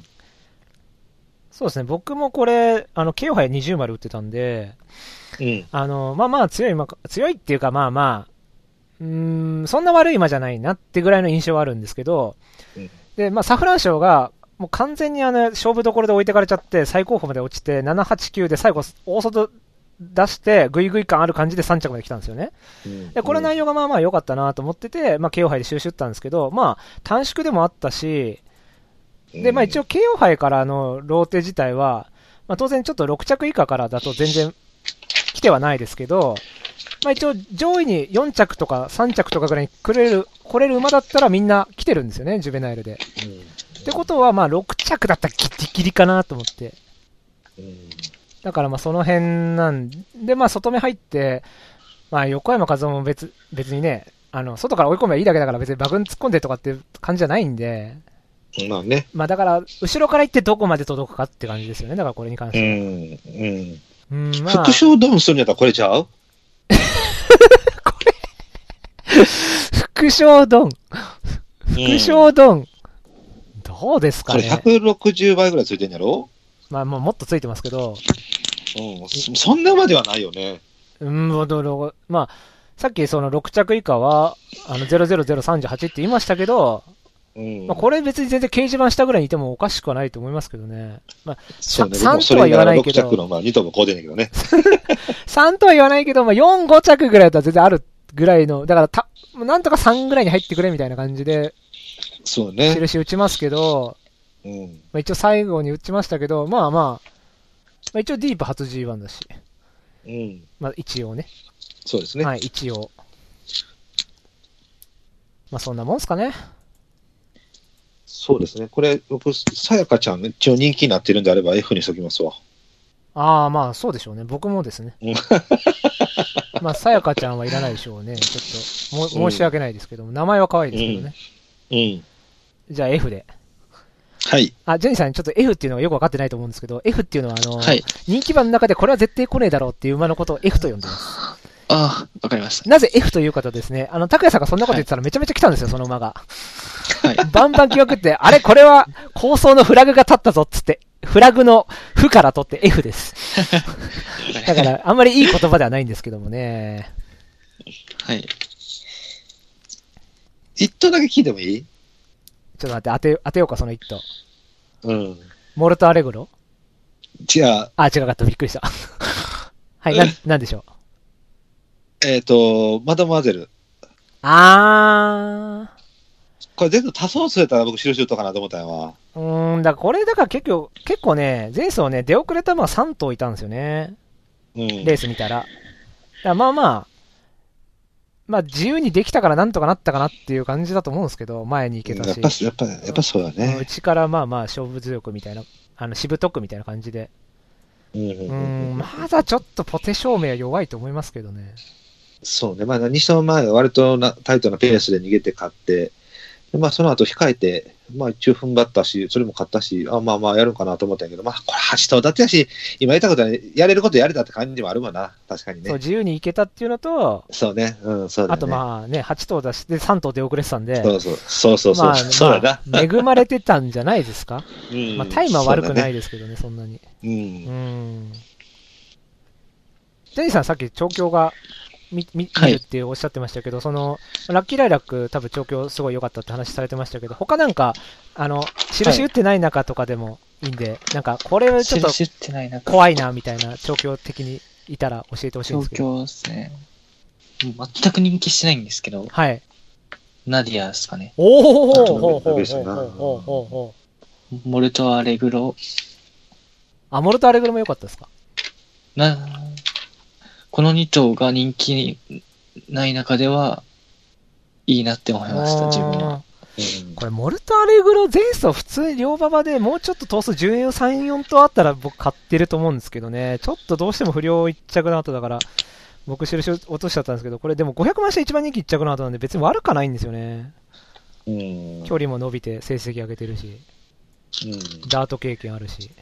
そうですね、僕もこれ、KO杯20丸打ってたんで、まあまあ強いっていうかまあまあ、そんな悪い馬じゃないなってぐらいの印象はあるんですけど、で、まあサフラン賞が、もう完全に勝負どころで置いてかれちゃって、最高峰まで落ちて、7、8、9で最後、大外出して、グイグイ感ある感じで3着まで来たんですよね。で、これ内容がまあまあ良かったなと思ってて、まあ KO 杯で収集ったんですけど、まあ短縮でもあったし、で、まあ一応 KO 杯からのローテ自体は、まあ当然ちょっと6着以下からだと全然来てはないですけど、まあ一応上位に4着とか3着とかぐらいに来れる馬だったらみんな来てるんですよね、ジュベナイルで。ってことは、まあ、6着だったらギリギリかなと思って。だから、まあ、その辺なんで、まあ、外目入って、まあ、横山和夫も別にね、外から追い込めばいいだけだから別に馬群突っ込んでとかっていう感じじゃないんで。 まあね。まあ、 だから、後ろから行ってどこまで届くかって感じですよね。だから、これに関しては。 まあ。副賞ドンするんやったらこれちゃう副賞ドン。副賞ドン。どうですかね。 これ160倍ぐらいついてんやろ？ まあ、もっとついてますけど。 そんなまではないよね。 まあ、さっきその6着以下は、00038って言いましたけど、まあ、これ別に全然掲示板下ぐらいにいてもおかしくはないと思いますけどね。まあ、3とは言わないけど。 6着の、まあ、2ともこうでんねんけどね。 3とは言わないけど、まあ、4、5着ぐらいだったら全然あるぐらいの、だからなんとか3ぐらいに入ってくれみたいな感じで、 そうね。 印打ちますけど、まあ、一応最後に打ちましたけど、まあ一応ディープ初 G1 だし。 うん。 まあ一応ね。 そうですね。 はい、一応。まあそんなもんすかね。 そうですね。これ、僕、さやかちゃん、一応人気になってるんであれば F にしときますわ。 ああ、まあそうでしょうね。僕もですね。 うんまあ、さやかちゃんはいらないでしょうね。ちょっと、申し訳ないですけども、名前は可愛いですけどね。 うん。 じゃあ F で。 はい。 あ、ジェニーさん、ちょっと F っていうのがよくわかってないと思うんですけど、F っていうのははい。 人気馬の中でこれは絶対来ねえだろうっていう馬のことを F と呼んでます。 ああ、わかりました。 なぜ F というかとですね、拓也さんがそんなこと言ってたらめちゃめちゃ来たんですよ、その馬が。 はい。 バンバン記憶って、あれこれは構想のフラグが立ったぞっつって、フラグのフから取って F です。だから、あんまりいい言葉ではないんですけどもね。 はい。 一頭だけ聞いてもいい？ ちょっと待って、当てようか、その一頭。 うん。 モルトアレグロ？ 違う。 あ、違かった、びっくりした。はい、なんでしょう。マドモアゼル。 あー。 これ全部多層数やったら僕、印打とかなと思ったよな。 だから結構ね、前走ね、出遅れた馬が3頭いたんですよね。 うん。 レース見たら。だからまあ自由にできたからなんとかなったかなっていう感じだと思うんですけど、前に行けたし。 やっぱそうだね。 うちからまあ勝負強くみたいな、しぶとくみたいな感じで。まだちょっとポテ証明は弱いと思いますけどね。 そうね。まあ、2勝前は割とタイトなペースで逃げて勝って、でまあ、その後控えて、まあ、一応踏ん張ったし、それも勝ったし、まあやるんかなと思ったんやけど、まあ、これ8頭だってやし、今言ったことは、ね、やれることやれたって感じもあるわな。確かにね。 そう、自由に行けたっていうのと、 そうね。そうだね。 あとまあね、8頭出して、3頭出遅れてたんで、 そう。 まあ、 そうだな。 恵まれてたんじゃないですか。まあ、タイムは悪くないでですけどね、そんなに。 ジェジェニーさんさっき調教が見るっておっしゃってましたけど、その、ラッキーライラック多分調教すごい良かったって話されてましたけど、他なんか、印打ってない中とかでもいいんで、なんか、これちょっと怖いなみたいな調教的にいたら教えてほしいんですけど。 調教ですね。全く人気してないんですけど、 はい。 ナディアですかね。モルトアレグロ。 あ、モルトアレグロも良かったですか？ この2頭が人気ない中ではいいなって思いました、自分は。 これ、モルトアレグロ前走普通に両馬場でもうちょっと頭数14、4頭あったら僕買ってると思うんですけどね。ちょっとどうしても不良1着の後だから、僕印落としちゃったんですけど、これでも500万車一番人気1着の後なんで別に悪くないんですよね。距離も伸びて成績上げてるし、ダート経験あるし。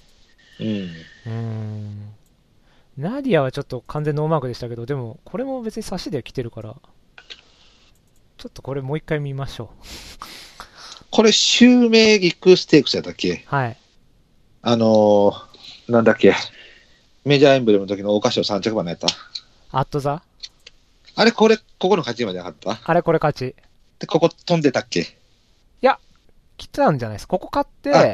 ナディアはちょっと完全ノーマークでしたけど、でもこれも別に差しで来てるから、ちょっとこれもう一回見ましょう。 これ、シューメーギクステークスやったっけ？ はい。 なんだっけ、メジャーエンブレムの時のお菓子を3着馬のやった。 アットザ？ あれ、ここの勝ちまでなかった？ あれ、これ勝ち。 で、ここ飛んでたっけ？いや、来たんじゃないですか。ここ勝って、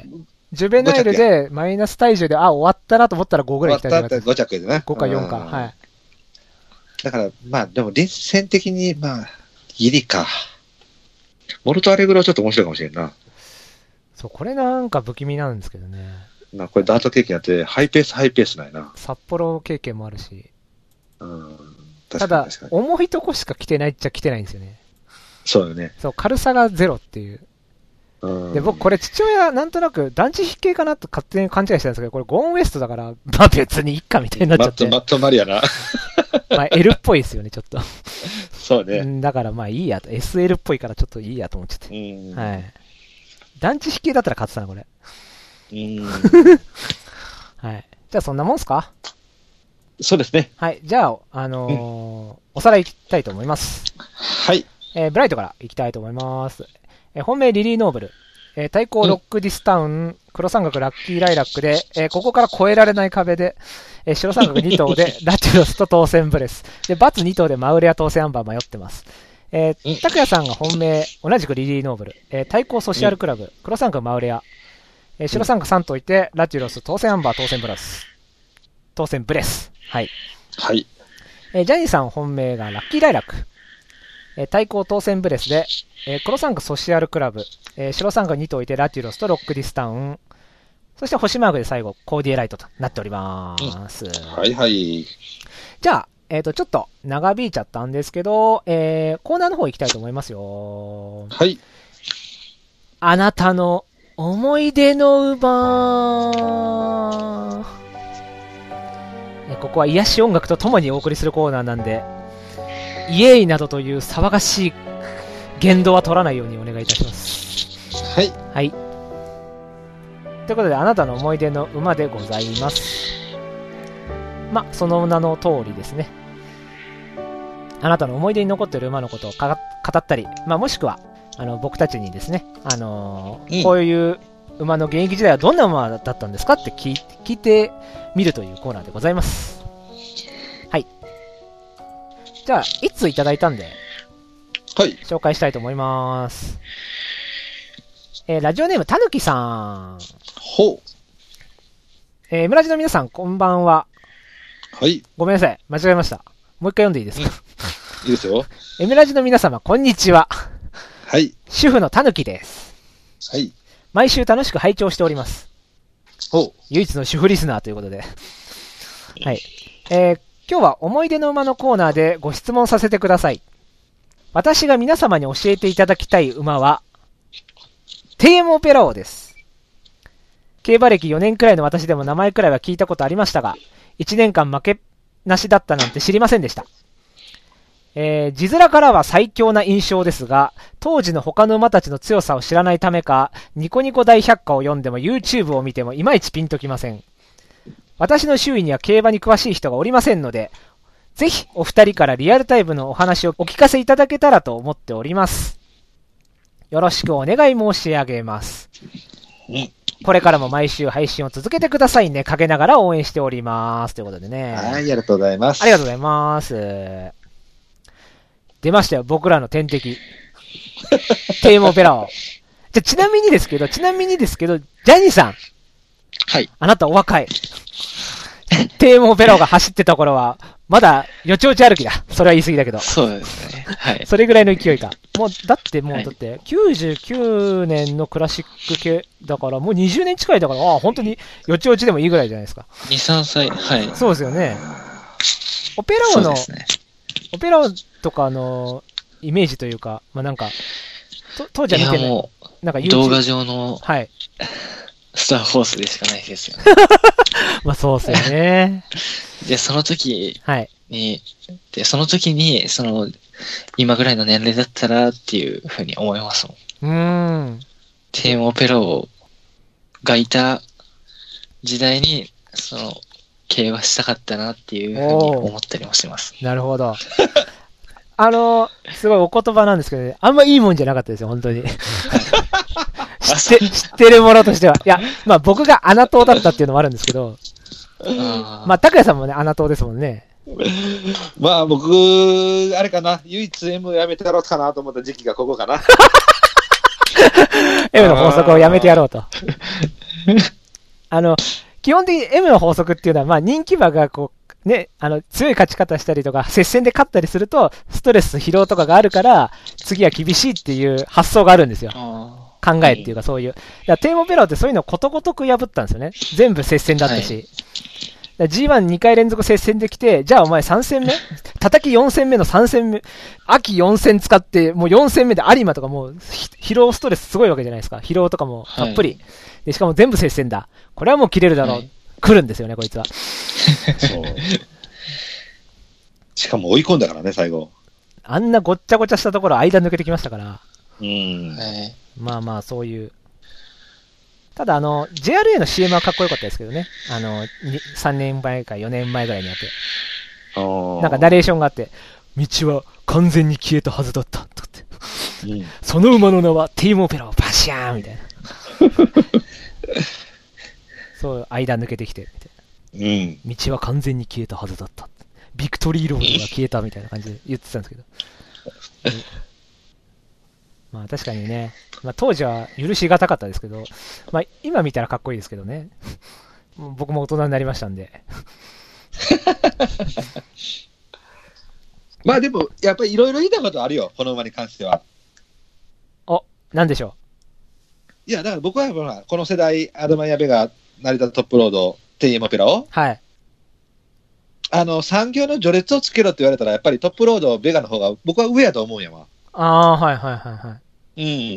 ジュベナイルでマイナス体重で、終わったなと思ったら5ぐらい来たんじゃないですか。 5着でね。 5か4か。はい。 だから、まあ、でも、連戦的に、まあ、ギリか。モルトアレグロはちょっと面白いかもしれんな。そう、 これなんか不気味なんですけどね。 これダート経験やって、ハイペースないな。 札幌経験もあるし。 ただ、重いとこしか来てないっちゃ来てないんですよね。 そうよね。 そう、軽さがゼロっていう。で、僕これ父親なんとなく団地比系かなと勝手に勘違いしてたんですけど、これゴーンウエストだから、まあ別にいっかみたいになっちゃって。 マットマリアな。 まあ L っぽいですよね、ちょっと。 そうね。 だからまあいいやと、SL っぽいからちょっといいやと思っちゃって。はい。団地比系だったら勝ってたな、これ。はい。じゃあそんなもんすか？ そうですね。 はい。じゃあ、おさらいいきたいと思います。 はい。 ブライトからいきたいと思います。本命リリーノーブル。対抗ロックディスタウン、黒三角ラッキーライラックで、ここから越えられない壁で、白三角2頭で、ラチュロスと当選ブレス。で、バツ2頭でマウレア当選アンバー迷ってます。拓也さんが本命、同じくリリーノーブル。対抗ソシアルクラブ、黒三角マウレア。白三角3頭いて、ラチュロス、当選アンバー、当選ブレス。当選ブレス。はい。 はい。 ジャニーさん本命がラッキーライラック。対抗当選ブレスで、黒三角ソシアルクラブ、白三角2頭いてラテュロスとロックディスタウン、そして星マークで最後、コーディエライトとなっております。 はいはい。ジじゃあ、ちょっと長引いちゃったんですけど、コーナーの方行きたいと思いますよ。 はい。 あなたの思い出の馬。ここは癒し音楽とともにお送りするコーナーなんで、イエーイなどという騒がしい言動は取らないようにお願いいたします。 はい。 はい。ということで、あなたの思い出の馬でございます。ま、その名の通りですね。あなたの思い出に残っている馬のことを語ったり、まあ、もしくは、僕たちにですね、こういう馬の現役時代はどんな馬だったんですかって聞いてみるというコーナーでございます。はい。じゃあ、一通いただいたんで、 はい。 紹介したいと思います。ラジオネームたぬきさん。 ほう。村地の皆さん、こんばんは。 はい。 ごめんなさい。間違えました。もう一回読んでいいですか？ いいですよ。 村地の皆様、こんにちは。 はい。 主婦のたぬきです。 はい。 毎週楽しく拝聴しております。 ほう。 唯一の主婦リスナーということで。はい。今日は思い出の馬のコーナーでご質問させてください。私が皆様に教えていただきたい馬は、テームオペラ王です。競馬歴4年くらいの私でも名前くらいは聞いたことありましたが、1年間負けなしだったなんて知りませんでした。字面からは最強な印象ですが、当時の他の馬たちの強さを知らないためか、ニコニコ大百科を読んでも YouTube を見てもいまいちピンときません。私の周囲には競馬に詳しい人がおりませんので、ぜひお二人からリアルタイムのお話をお聞かせいただけたらと思っております。よろしくお願い申し上げます。これからも毎週配信を続けてくださいね。陰ながら応援しております。ということでね。 はい、ありがとうございます。 ありがとうございます。出ましたよ、僕らの天敵。テームオペラ王。ちなみにですけど、ジャニーさん。 はい。 あなたお若い。テームオペラ王が走ってた頃は、まだ、よちよち歩きだ。それは言い過ぎだけど。 そうですね。はい。 それぐらいの勢いか。もう、だって、99年のクラシック系だから、もう20年近いだから、本当に、よちよちでもいいぐらいじゃないですか。 2、3歳、はい。 そうですよね。オペラ王の、オペラ王とかの、イメージというか、まあ、なんか、当時は見てない。 もう、 なんか動画上の、 はい。 スターフォースでしかないですよね。 まあそうっすよね。 で、その時に、 はい、 その時に、今ぐらいの年齢だったらっていうふうに思いますもん。テームオペラ王がいた時代に、競馬したかったなっていうふうに思ったりもします。 なるほど。すごいお言葉なんですけどね、あんまいいもんじゃなかったですよ、本当に。知ってるものとしては。いや、まあ僕が穴党だったっていうのもあるんですけど、まあ、拓也さんもね、穴党ですもんね。 まあ僕、あれかな、唯一 M やめてやろうかなと思った時期がここかな。 M の法則をやめてやろうと。基本的に M の法則っていうのは、まあ人気馬がこう、ね、強い勝ち方したりとか、接戦で勝ったりすると、ストレス、疲労とかがあるから、次は厳しいっていう発想があるんですよ。考えっていうかそういう。だからテームオペラってそういうのをことごとく破ったんですよね。全部接戦だったし。はい、G12 回連続接戦できて、じゃあお前3戦目叩き4戦目の3戦目、秋4戦使って、もう4戦目で有馬とかもう疲労ストレスすごいわけじゃないですか。疲労とかもたっぷり。はい、でしかも全部接戦だ。これはもう切れるだろう。はい、来るんですよね、こいつは。そう。 しかも追い込んだからね、最後。 あんなごっちゃごちゃしたところ間抜けてきましたから。まあまあ、そういう。ただ、JRA の CM はかっこよかったですけどね。3年前か4年前ぐらいにやって。なんかナレーションがあって、道は完全に消えたはずだった。とかって。その馬の名はテームオペラをバシャーンみたいな。そう、間抜けてきて、みたいな。道は完全に消えたはずだった。ビクトリーロードが消えたみたいな感じで言ってたんですけど。まあ確かにね、まあ当時は許しがたかったですけど、まあ今見たらかっこいいですけどね。僕も大人になりましたんで。 まあでも、やっぱりいろいろ言いたことあるよ、この馬に関しては。 なんでしょう。いや、だから僕はこの世代、アドマイヤベが成田トップロード、テイエムオペラを。 はい。 産業の序列をつけろって言われたら、やっぱりトップロード、ベガの方が僕は上やと思うんやわ。 はいはいはいはい。 うん。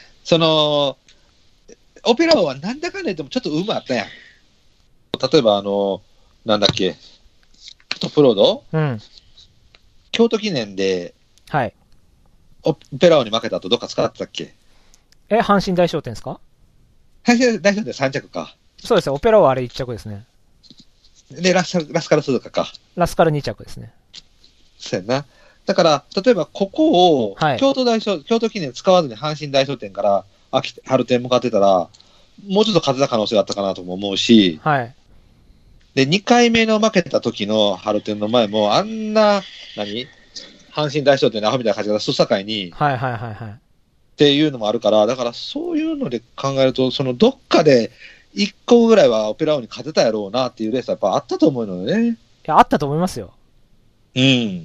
オペラ王はなんだかんだ言ってもちょっと有無あったやん。例えばなんだっけ、トップロード、 うん、 京都記念で、 はい。 オペラ王に負けた後どっか使ってたっけ？ 阪神大賞典ですか？ 阪神大賞典3着か。 そうですよ、オペラ王あれ1着ですね。 で、ラスカルスズカか。 ラスカル2着ですね。 そうやな。だから、例えばここを、 はい、 京都記念使わずに阪神大賞典から春天向かってたら、もうちょっと勝てた可能性があったかなとも思うし、 はい。 で、2回目の負けた時の春天の前も、あんな、阪神大賞典のアホみたいな感じがする境に、 はいはいはいはい。 っていうのもあるから、だからそういうので考えると、どっかで1個ぐらいはオペラ王に勝てたやろうなっていうレースはやっぱあったと思うのよね。 いや、あったと思いますよ。 うん。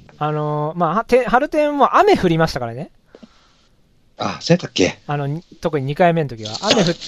春天も雨降りましたからね。 あ、そうやったっけ？ 特に2回目の時は。雨降って、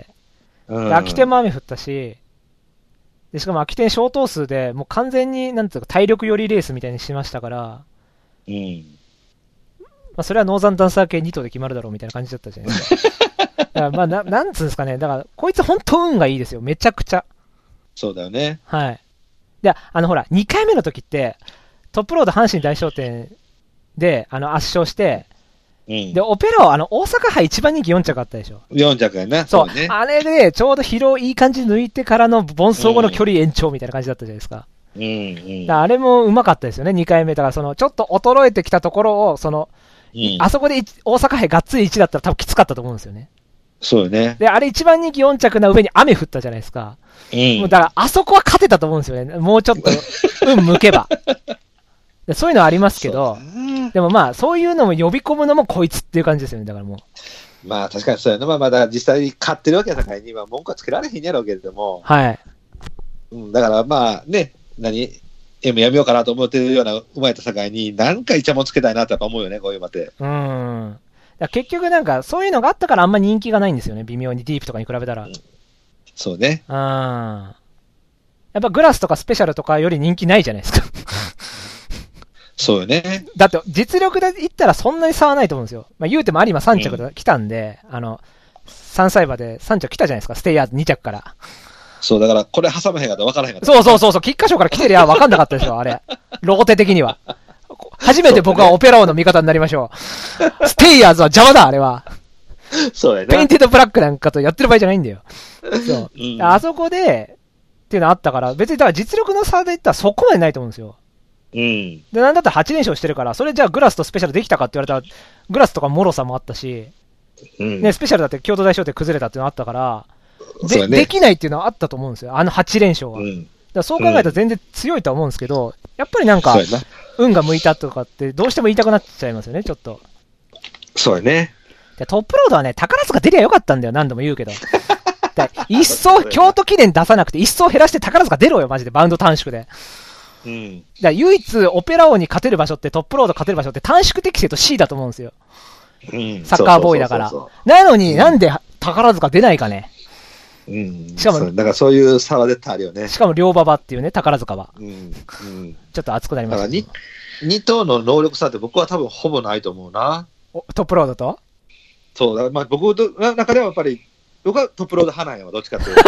秋天も雨降ったし、でしかも秋天小頭数で、もう完全に、なんていうか、体力寄りレースみたいにしましたから、 うん。 それはノーザンダンサー系2頭で決まるだろうみたいな感じだったじゃないですか。だからなんつうんですかね。だから、こいつ本当運がいいですよ。めちゃくちゃ。 そうだよね。 はい。で、ほら、2回目の時って、トップロード阪神大賞典で、圧勝して、うん、で、オペラは大阪杯一番人気4着あったでしょ。 4着やな。 そうね。あれで、ちょうど疲労いい感じ抜いてからの盆走後の距離延長みたいな感じだったじゃないですか。 うんうん、 あれもうまかったですよね、2回目。だから、ちょっと衰えてきたところを、あそこで大阪杯がっつり1だったら多分きつかったと思うんですよね。 そうよね。 で、あれ一番人気4着な上に雨降ったじゃないですか。うん、もうだから、あそこは勝てたと思うんですよね。もうちょっと、運向けば。でそういうのはありますけど、でもまあ、そういうのも呼び込むのもこいつっていう感じですよね、だからもう。 まあ、確かにそうやな。まあ、だから実際勝ってるわけだからには文句はつけられへんやろうけれども。 はい。 うん、だからまあ、ね、M やめようかなと思ってるような生まれた境に、なんかイチャモンつけたいなってやっぱ思うよね、こういうまで。 結局なんか、そういうのがあったからあんま人気がないんですよね、微妙にディープとかに比べたら。 そうね。 やっぱグラスとかスペシャルとかより人気ないじゃないですか。 そうよね。 だって、実力で言ったらそんなに差はないと思うんですよ。まあ言うても有馬3着で来たんで、3歳馬で3着来たじゃないですか、ステイヤーズ2着から。 そう、だから、これ挟まへんかったら分からへんかった。 そう、菊花賞から来てりゃ分かんなかったでしょ、あれ。ローテ的には。初めて僕はオペラ王の味方になりましょう。ステイヤーズは邪魔だ、あれは。 そうやね。 ペインティッドブラックなんかとやってる場合じゃないんだよ。そう。あそこで、っていうのあったから、別にだから実力の差で言ったらそこまでないと思うんですよ。うん。で、なんだったら8連勝してるから、それじゃあグラスとスペシャルできたかって言われたら、グラスとか脆さもあったし、ね、スペシャルだって京都大賞で崩れたっていうのあったから、できないっていうのはあったと思うんですよ。8連勝は。だからそう考えたら全然強いとは思うんですけど、やっぱりなんか、運が向いたとかってどうしても言いたくなっちゃいますよね、ちょっと。 そうやね。 トップロードはね、宝塚出りゃよかったんだよ、何度も言うけど。一層、京都記念出さなくて、一層減らして宝塚出ろよ、マジで、バウンド短縮で。だ唯一、オペラ王に勝てる場所って、トップロード勝てる場所って短縮適正と C だと思うんですよ。サッカーボーイだから。なのになんで宝塚出ないかね。 しかも、だからそういう差は絶対あるよね。 しかも両馬場っていうね、宝塚は。ちょっと熱くなりました。 2頭の能力差って僕は多分ほぼないと思うな。 トップロードとそう、だからまあ僕の中ではやっぱり、僕はトップロード派なんよ、どっちかっていう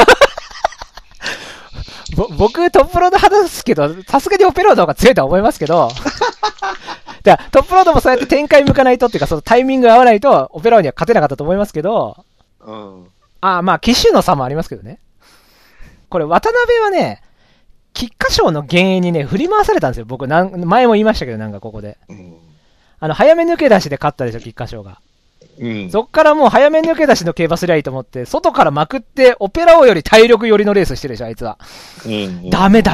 と。僕、トップロード派ですけど、さすがにオペロードが強いとは思いますけど、トップロードもそうやって展開向かないとっていうか、そのタイミング合わないと、オペラ王には勝てなかったと思いますけど、まあ、騎手の差もありますけどね。これ、渡辺はね、菊花賞の幻影にね、振り回されたんですよ。僕、前も言いましたけど、なんかここで。早め抜け出しで勝ったでしょ、菊花賞が。そっからもう早め抜け出しの競馬すりゃいいと思って、外からまくって、オペラ王より体力寄りのレースしてるでしょ、あいつは。ダメ。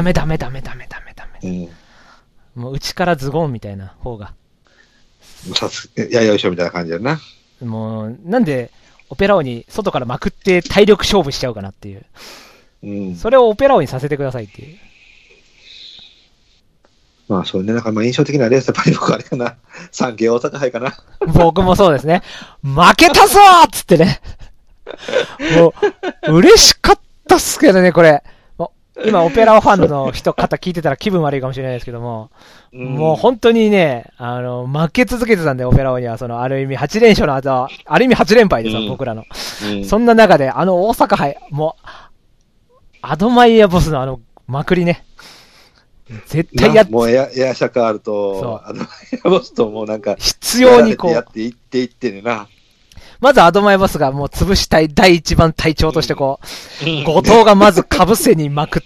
もう内からズゴンみたいな方が。 やよいしょみたいな感じだな。 もう、なんで、オペラ王に外からまくって体力勝負しちゃうかなっていう。それをオペラ王にさせてくださいっていう。 まあそうね、なんかまあ印象的なレースやっぱり僕あれかな。産経大阪杯かな。 僕もそうですね。負けたぞーっつってね。もう、嬉しかったっすけどね、これ。 今オペラファンの方聞いてたら気分悪いかもしれないですけども、もう本当にね、負け続けてたんで、オペラ王には、ある意味8連勝の後、ある意味8連敗ですよ、僕らの。そんな中で、大阪杯、もう、アドマイヤボスのまくりね。絶対もうエアシャカールと、アドマイヤボスともうなんか、 必要にこう。 やっていってねな。 まずアドマイヤボスがもう潰したい第一番隊長としてこう、後藤がまず被せにまくって、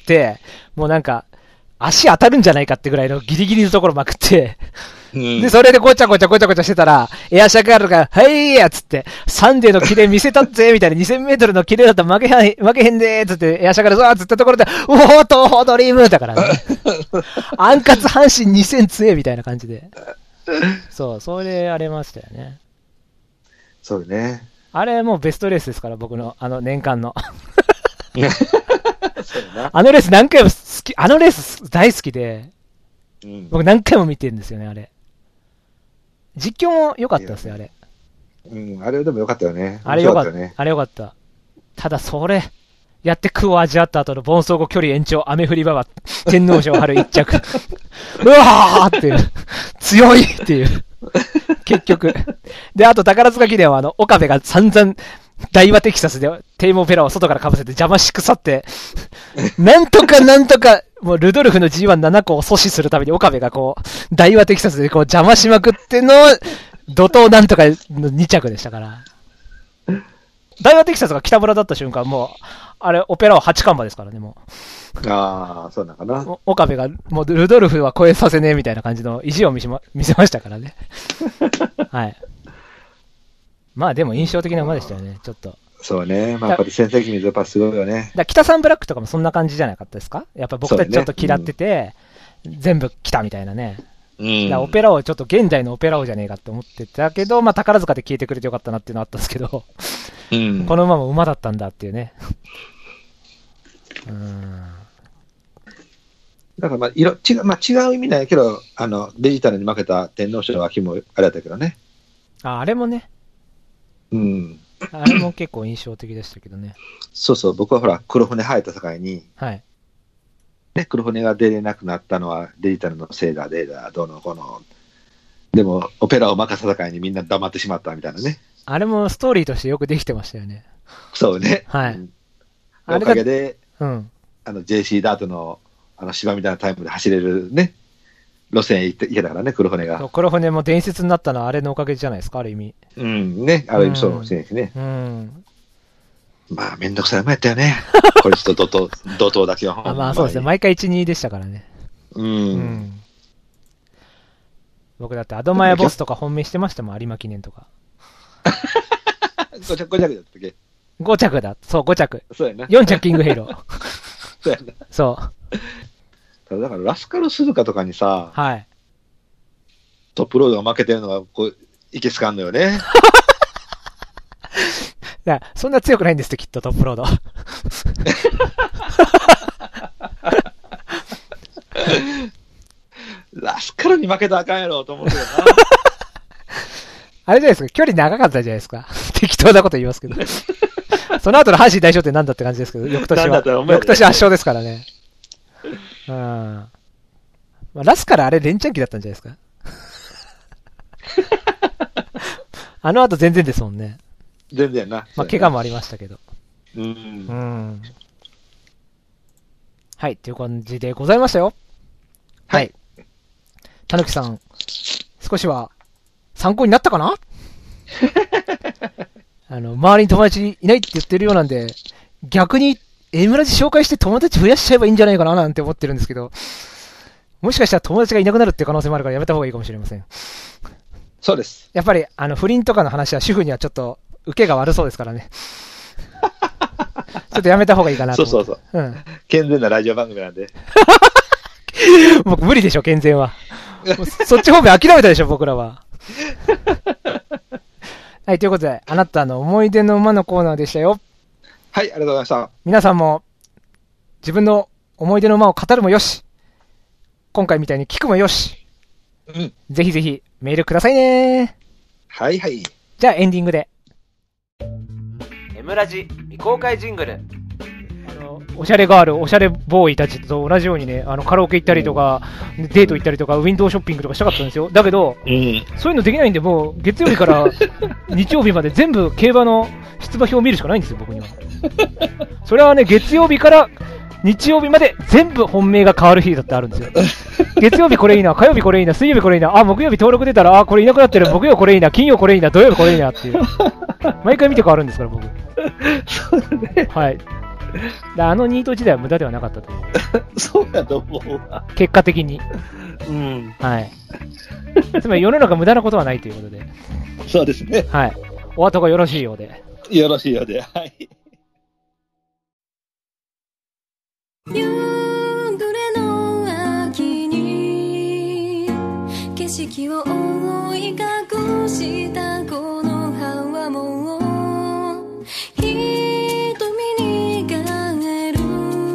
もうなんか、足当たるんじゃないかってぐらいのギリギリのところまくって、で、それでごちゃごちゃしてたら、エアシャカールが、はいやつって、サンデーのキレ見せたぜみたいな2000メートルのキレだったら負けへんでーつって、エアシャカールザーつったところで、おー東方ドリームだからね。アンカツ阪神2000強えみたいな感じで。そう、それありましたよね。 そうね。 あれもうベストレースですから、僕の、年間の。レース何回も好き、レース大好きで、僕何回も見てるんですよね、あれ。実況も良かったですよ、あれ。 あれでも良かったよね。 あれ良かったね。あれ良かった。ただそれ、やって苦を味わった後の盆走後距離延長、雨降り馬場、天皇賞春一着。うわーっていう、強いっていう。結局。で、あと宝塚記念は岡部が散々、大和テキサスでテイモペラを外から被せて邪魔し腐って、なんとか、もうルドルフの G17 個を阻止するために岡部がこう、大和テキサスでこう邪魔しまくっての、怒涛なんとかの2着でしたから。大和テキサスが北村だった瞬間、もう、あれ、オペラは8冠馬ですからね、もう。ああ、そうなのかな。 岡部が、もうルドルフは超えさせねえみたいな感じの意地を見せましたからね。はい。まあでも印象的な馬でしたよね、ちょっと。 そうね。まあやっぱり戦績見るとやっぱすごいよね。 北サンブラックとかもそんな感じじゃなかったですか？やっぱ僕たちちょっと嫌ってて、全部来たみたいなね。オペラ王、ちょっと現代のオペラ王じゃねえかって思ってたけど、まあ宝塚で消えてくれてよかったなっていうのはあったんですけど、この馬も馬だったんだっていうね。 だからまあ違う意味なんやけど、デジタルに負けた天皇賞の秋もあれだったけどね。 あれもね。あれも結構印象的でしたけどね。 そうそう、僕はほら、黒船生えた境に、 はい。 ね、黒船が出れなくなったのはデジタルのせいだ、どうのこの。でも、オペラを任せた境にみんな黙ってしまったみたいなね。 あれもストーリーとしてよくできてましたよね。 そうね。 はい。 おかげで、JC ダートの芝みたいなタイムで走れるね、路線へ行けたからね、黒船が。 黒船も伝説になったのはあれのおかげじゃないですか、ある意味。 ね、ある意味そうですね。まあ、めんどくさい馬やったよね。こいつと怒涛だけは。 まあそうですね、毎回1、2でしたからね。僕だってアドマイヤボスとか本命してましたもん、有馬記念とか。 5着だったっけ？ 5 着だ。そう、5着。 そうやな。 4着キングヘイロー。 そうやな。 そう。 だからラスカル鈴鹿とかにさ、 はい。 トップロードが負けてるのが、こう、いけすかんのよね。 そんな強くないんですって、きっとトップロード。 ラスカルに負けたらあかんやろと思ってるな。 あれじゃないですか、距離長かったじゃないですか。適当なこと言いますけど。その後の阪神大賞ってなんだって感じですけど、翌年は。翌年圧勝ですからね。まあ、ラスカルあれ連チャン期だったんじゃないですか。あの後全然ですもんね。 全然な。 まあ、怪我もありましたけど。はい、という感じでございましたよ。はい。たぬきさん、少しは参考になったかな？周りに友達いないって言ってるようなんで、逆にMラジ紹介して友達増やしちゃえばいいんじゃないかななんて思ってるんですけど、もしかしたら友達がいなくなるって可能性もあるからやめた方がいいかもしれません。 そうです。 やっぱり、不倫とかの話は主婦にはちょっと、受けが悪そうですからね。ちょっとやめた方がいいかなと思って。 そう。健全なラジオ番組なんで。 僕無理でしょ、健全は。そっち方面諦めたでしょ、僕らは。はい、ということで、あなたの思い出の馬のコーナーでしたよ。 はい、ありがとうございました。 皆さんも、自分の思い出の馬を語るもよし、今回みたいに聞くもよし、ぜひぜひメールくださいね。 はい。 じゃあエンディングで。 Mラジ未公開ジングル。 おしゃれガール、おしゃれボーイたちと同じようにね、カラオケ行ったりとか、デート行ったりとか、ウィンドウショッピングとかしたかったんですよ。だけど、そういうのできないんで、もう月曜日から日曜日まで全部競馬の出馬表を見るしかないんですよ、僕には。それはね、月曜日から日曜日まで全部本命が変わる日だってあるんですよ。月曜日これいいな、火曜日これいいな、水曜日これいいな、あ、木曜日登録出たら、あ、これいなくなってる、木曜これいいな、金曜これいいな、土曜日これいいなっていう。毎回見て変わるんですから、僕。 そうだね。 はい。あのニート時代は無駄ではなかったと思う。 そうだと思うわ。 結果的に。 うん。 はい。つまり世の中無駄なことはないということで。 そうですね。 はい。お後がよろしいようで。 よろしいようで。はい。 夕暮れの秋に景色を覆い隠したこの葉はもう瞳に変える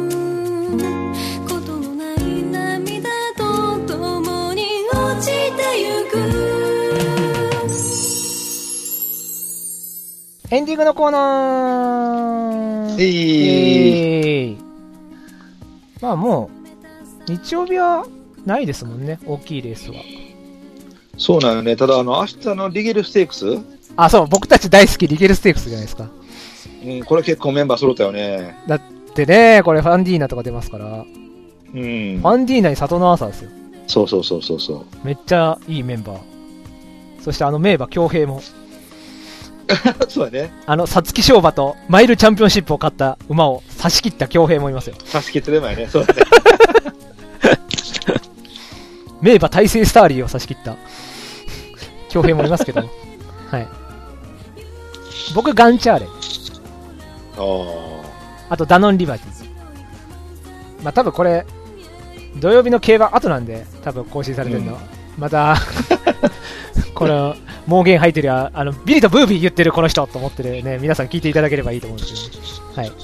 ことのない涙と共に落ちてゆく。 エンディングのコーナー。まあもう、日曜日はないですもんね、大きいレースは。 そうなのね。ただ、明日のリゲルステークス、 あ、そう、僕たち大好きリゲルステークスじゃないですか。 これ結構メンバー揃ったよね。 だってね、これファンディーナとか出ますから。ファンディーナに里の朝ですよ。 そう。 めっちゃいいメンバー。そして名馬恭平も。 そうだね。 皐月賞馬とマイルチャンピオンシップを勝った馬を差し切った恭平もいますよ。 差し切ってる前ね。そうだね。 名馬大成スターリーを差し切った恭平もいますけど。はい。僕、ガンチャーレ。あと、ダノンリバティ。まあ、多分これ、土曜日の競馬後なんで、多分更新されてるの。また、この、妄言吐いてるや、ビリとブービー言ってるこの人と思ってるね、皆さん聞いていただければいいと思うんですけど、はい。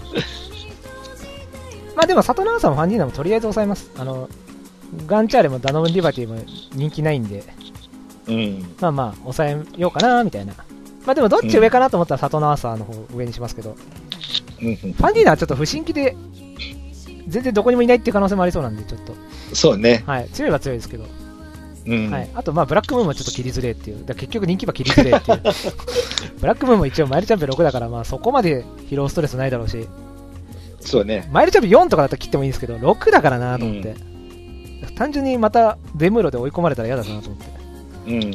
まあでも、里の朝もファンディーナもとりあえず抑えます。ガンチャーレもダノンリバティも人気ないんで、まあまあ、抑えようかな、みたいな。まあでも、どっち上かなと思ったら里の朝の方上にしますけど、ファンディーナはちょっと不審気で、全然どこにもいないっていう可能性もありそうなんで、ちょっと。 そうね。 はい。強いは強いですけど。はい、あと、まあ、ブラックムーンもちょっと切りづれっていう、だ結局人気馬切りづれっていう、ブラックムーンも一応マイルチャンピオン6だから、まあ、そこまで疲労ストレスないだろうし、 そうね、 マイルチャンピオン4とかだったら切ってもいいんですけど、6だからなと思って、単純にまたデムロで追い込まれたら嫌だなと思って、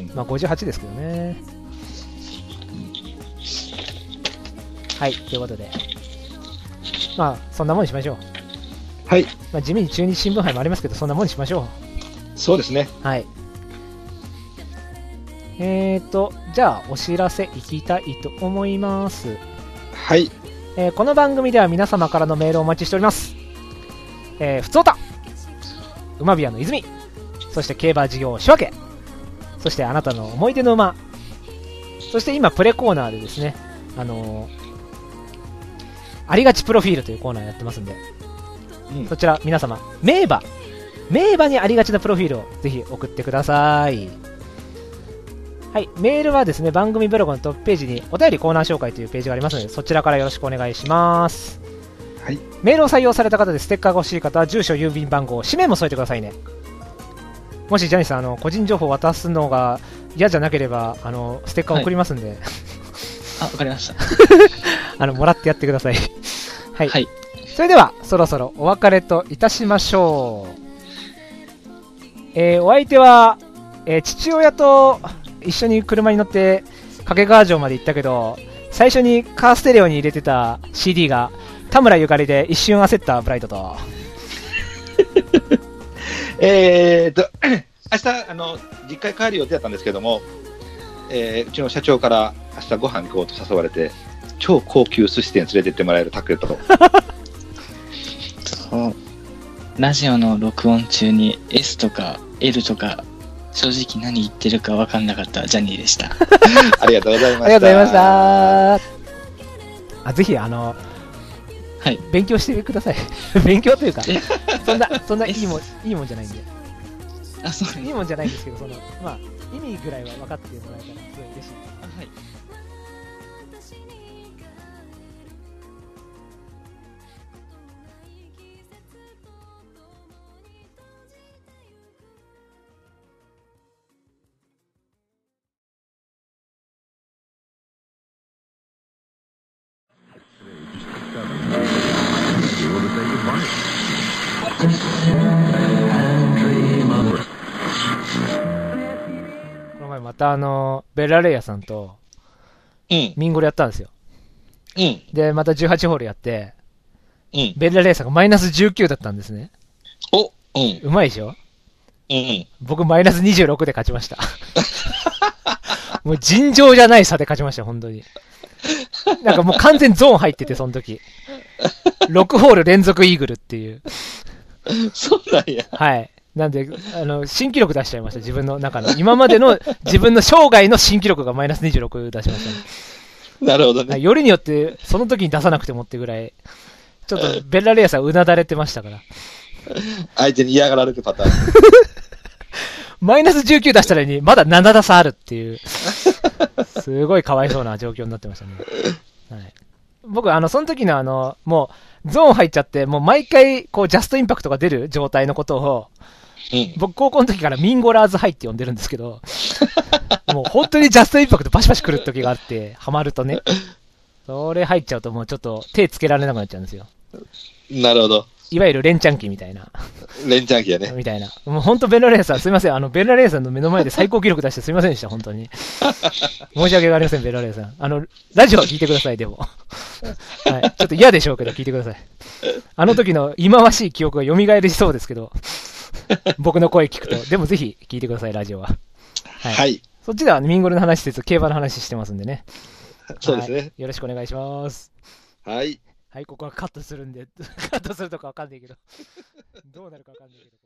まあ、58ですけどね。はい、ということで、まあ、そんなもんにしましょう。 はい。 まあ、地味に中日新聞杯もありますけど、そんなもんにしましょう。 そうですね。 はい。じゃあ、お知らせいきたいと思います。 はい。 この番組では皆様からのメールをお待ちしております。ふつおた、馬ビアの泉、そして競馬事業仕分け、そしてあなたの思い出の馬、そして今プレコーナーでですね、ありがちプロフィールというコーナーやってますんで、そちら皆様、名馬にありがちなプロフィールをぜひ送ってください。はい、メールはですね、番組ブログのトップページにお便りコーナー紹介というページがありますので、そちらからよろしくお願いします。はい、メールを採用された方でステッカーが欲しい方は住所、郵便番号、氏名も添えてくださいね。もしジャニーさん個人情報を渡すのが嫌じゃなければステッカー送りますんで、はい、 わかりましたもらってやってください。はい、はい、それではそろそろお別れといたしましょう。お相手は、父親と一緒に車に乗って掛川城まで行ったけど、最初にカーステレオに入れてた CD が田村ゆかりで一瞬焦ったブライトと明日実家に帰る予定だったんですけども、うちの社長から明日ご飯行こうと誘われて、超高級寿司店連れてってもらえるタクレとそう、ラジオの録音中に S とか L とか正直何言ってるか分かんなかったジャニーでした。 ありがとうございました。 ありがとうございました。ぜひはい、勉強してください。勉強というか、そんないいもんじゃないんで。 あ、そういいもんじゃないんですけど、まあ意味ぐらいは分かってもらえたらすごい嬉しい。 はい。 たベラレイヤさんと、ミンゴルやったんですよ。で、また18ホールやって、ベラレイヤさんがマイナス19だったんですね。うまいでしょ？僕マイナス26で勝ちました。もう尋常じゃない差で勝ちました、本当に。なんかもう完全ゾーン入ってて、その時。6ホール連続イーグルっていう。 そうなんや。 はい。なんで、新記録出しちゃいました、自分の中の。今までの自分の生涯の新記録がマイナス26出しましたね。 なるほどね。 よりによって、その時に出さなくてもってぐらい、ちょっとベラレイヤさんうなだれてましたから。 相手に嫌がられるパターン。 マイナス19出したらに、まだ7打差あるっていう、すごいかわいそうな状況になってましたね。はい、僕、その時のもう、ゾーン入っちゃって、もう毎回、こう、ジャストインパクトが出る状態のことを、僕、高校の時からミンゴラーズハイって呼んでるんですけど、もう本当にジャストインパクトバシバシ来る時があって、ハマるとね。それ入っちゃうともうちょっと手つけられなくなっちゃうんですよ。 なるほど。 いわゆる連チャン機みたいな。 連チャン機やね。 みたいな。もう本当ベンラレイさん、すいません。ベンラレイさんの目の前で最高記録出してすいませんでした、本当に。申し訳ありません、ベンラレイさん。ラジオは聞いてください、でも。はい。ちょっと嫌でしょうけど、聞いてください。あの時の忌まわしい記憶が蘇りそうですけど、僕の声聞くと。でもぜひ聞いてください、ラジオは。 はい。はい、 そっちではミンゴルの話せず、競馬の話してますんでね。 そうですね、 はい。よろしくお願いします。 はい。 はい、ここはカットするんで、カットするとかわかんないけど、どうなるかわかんないけど。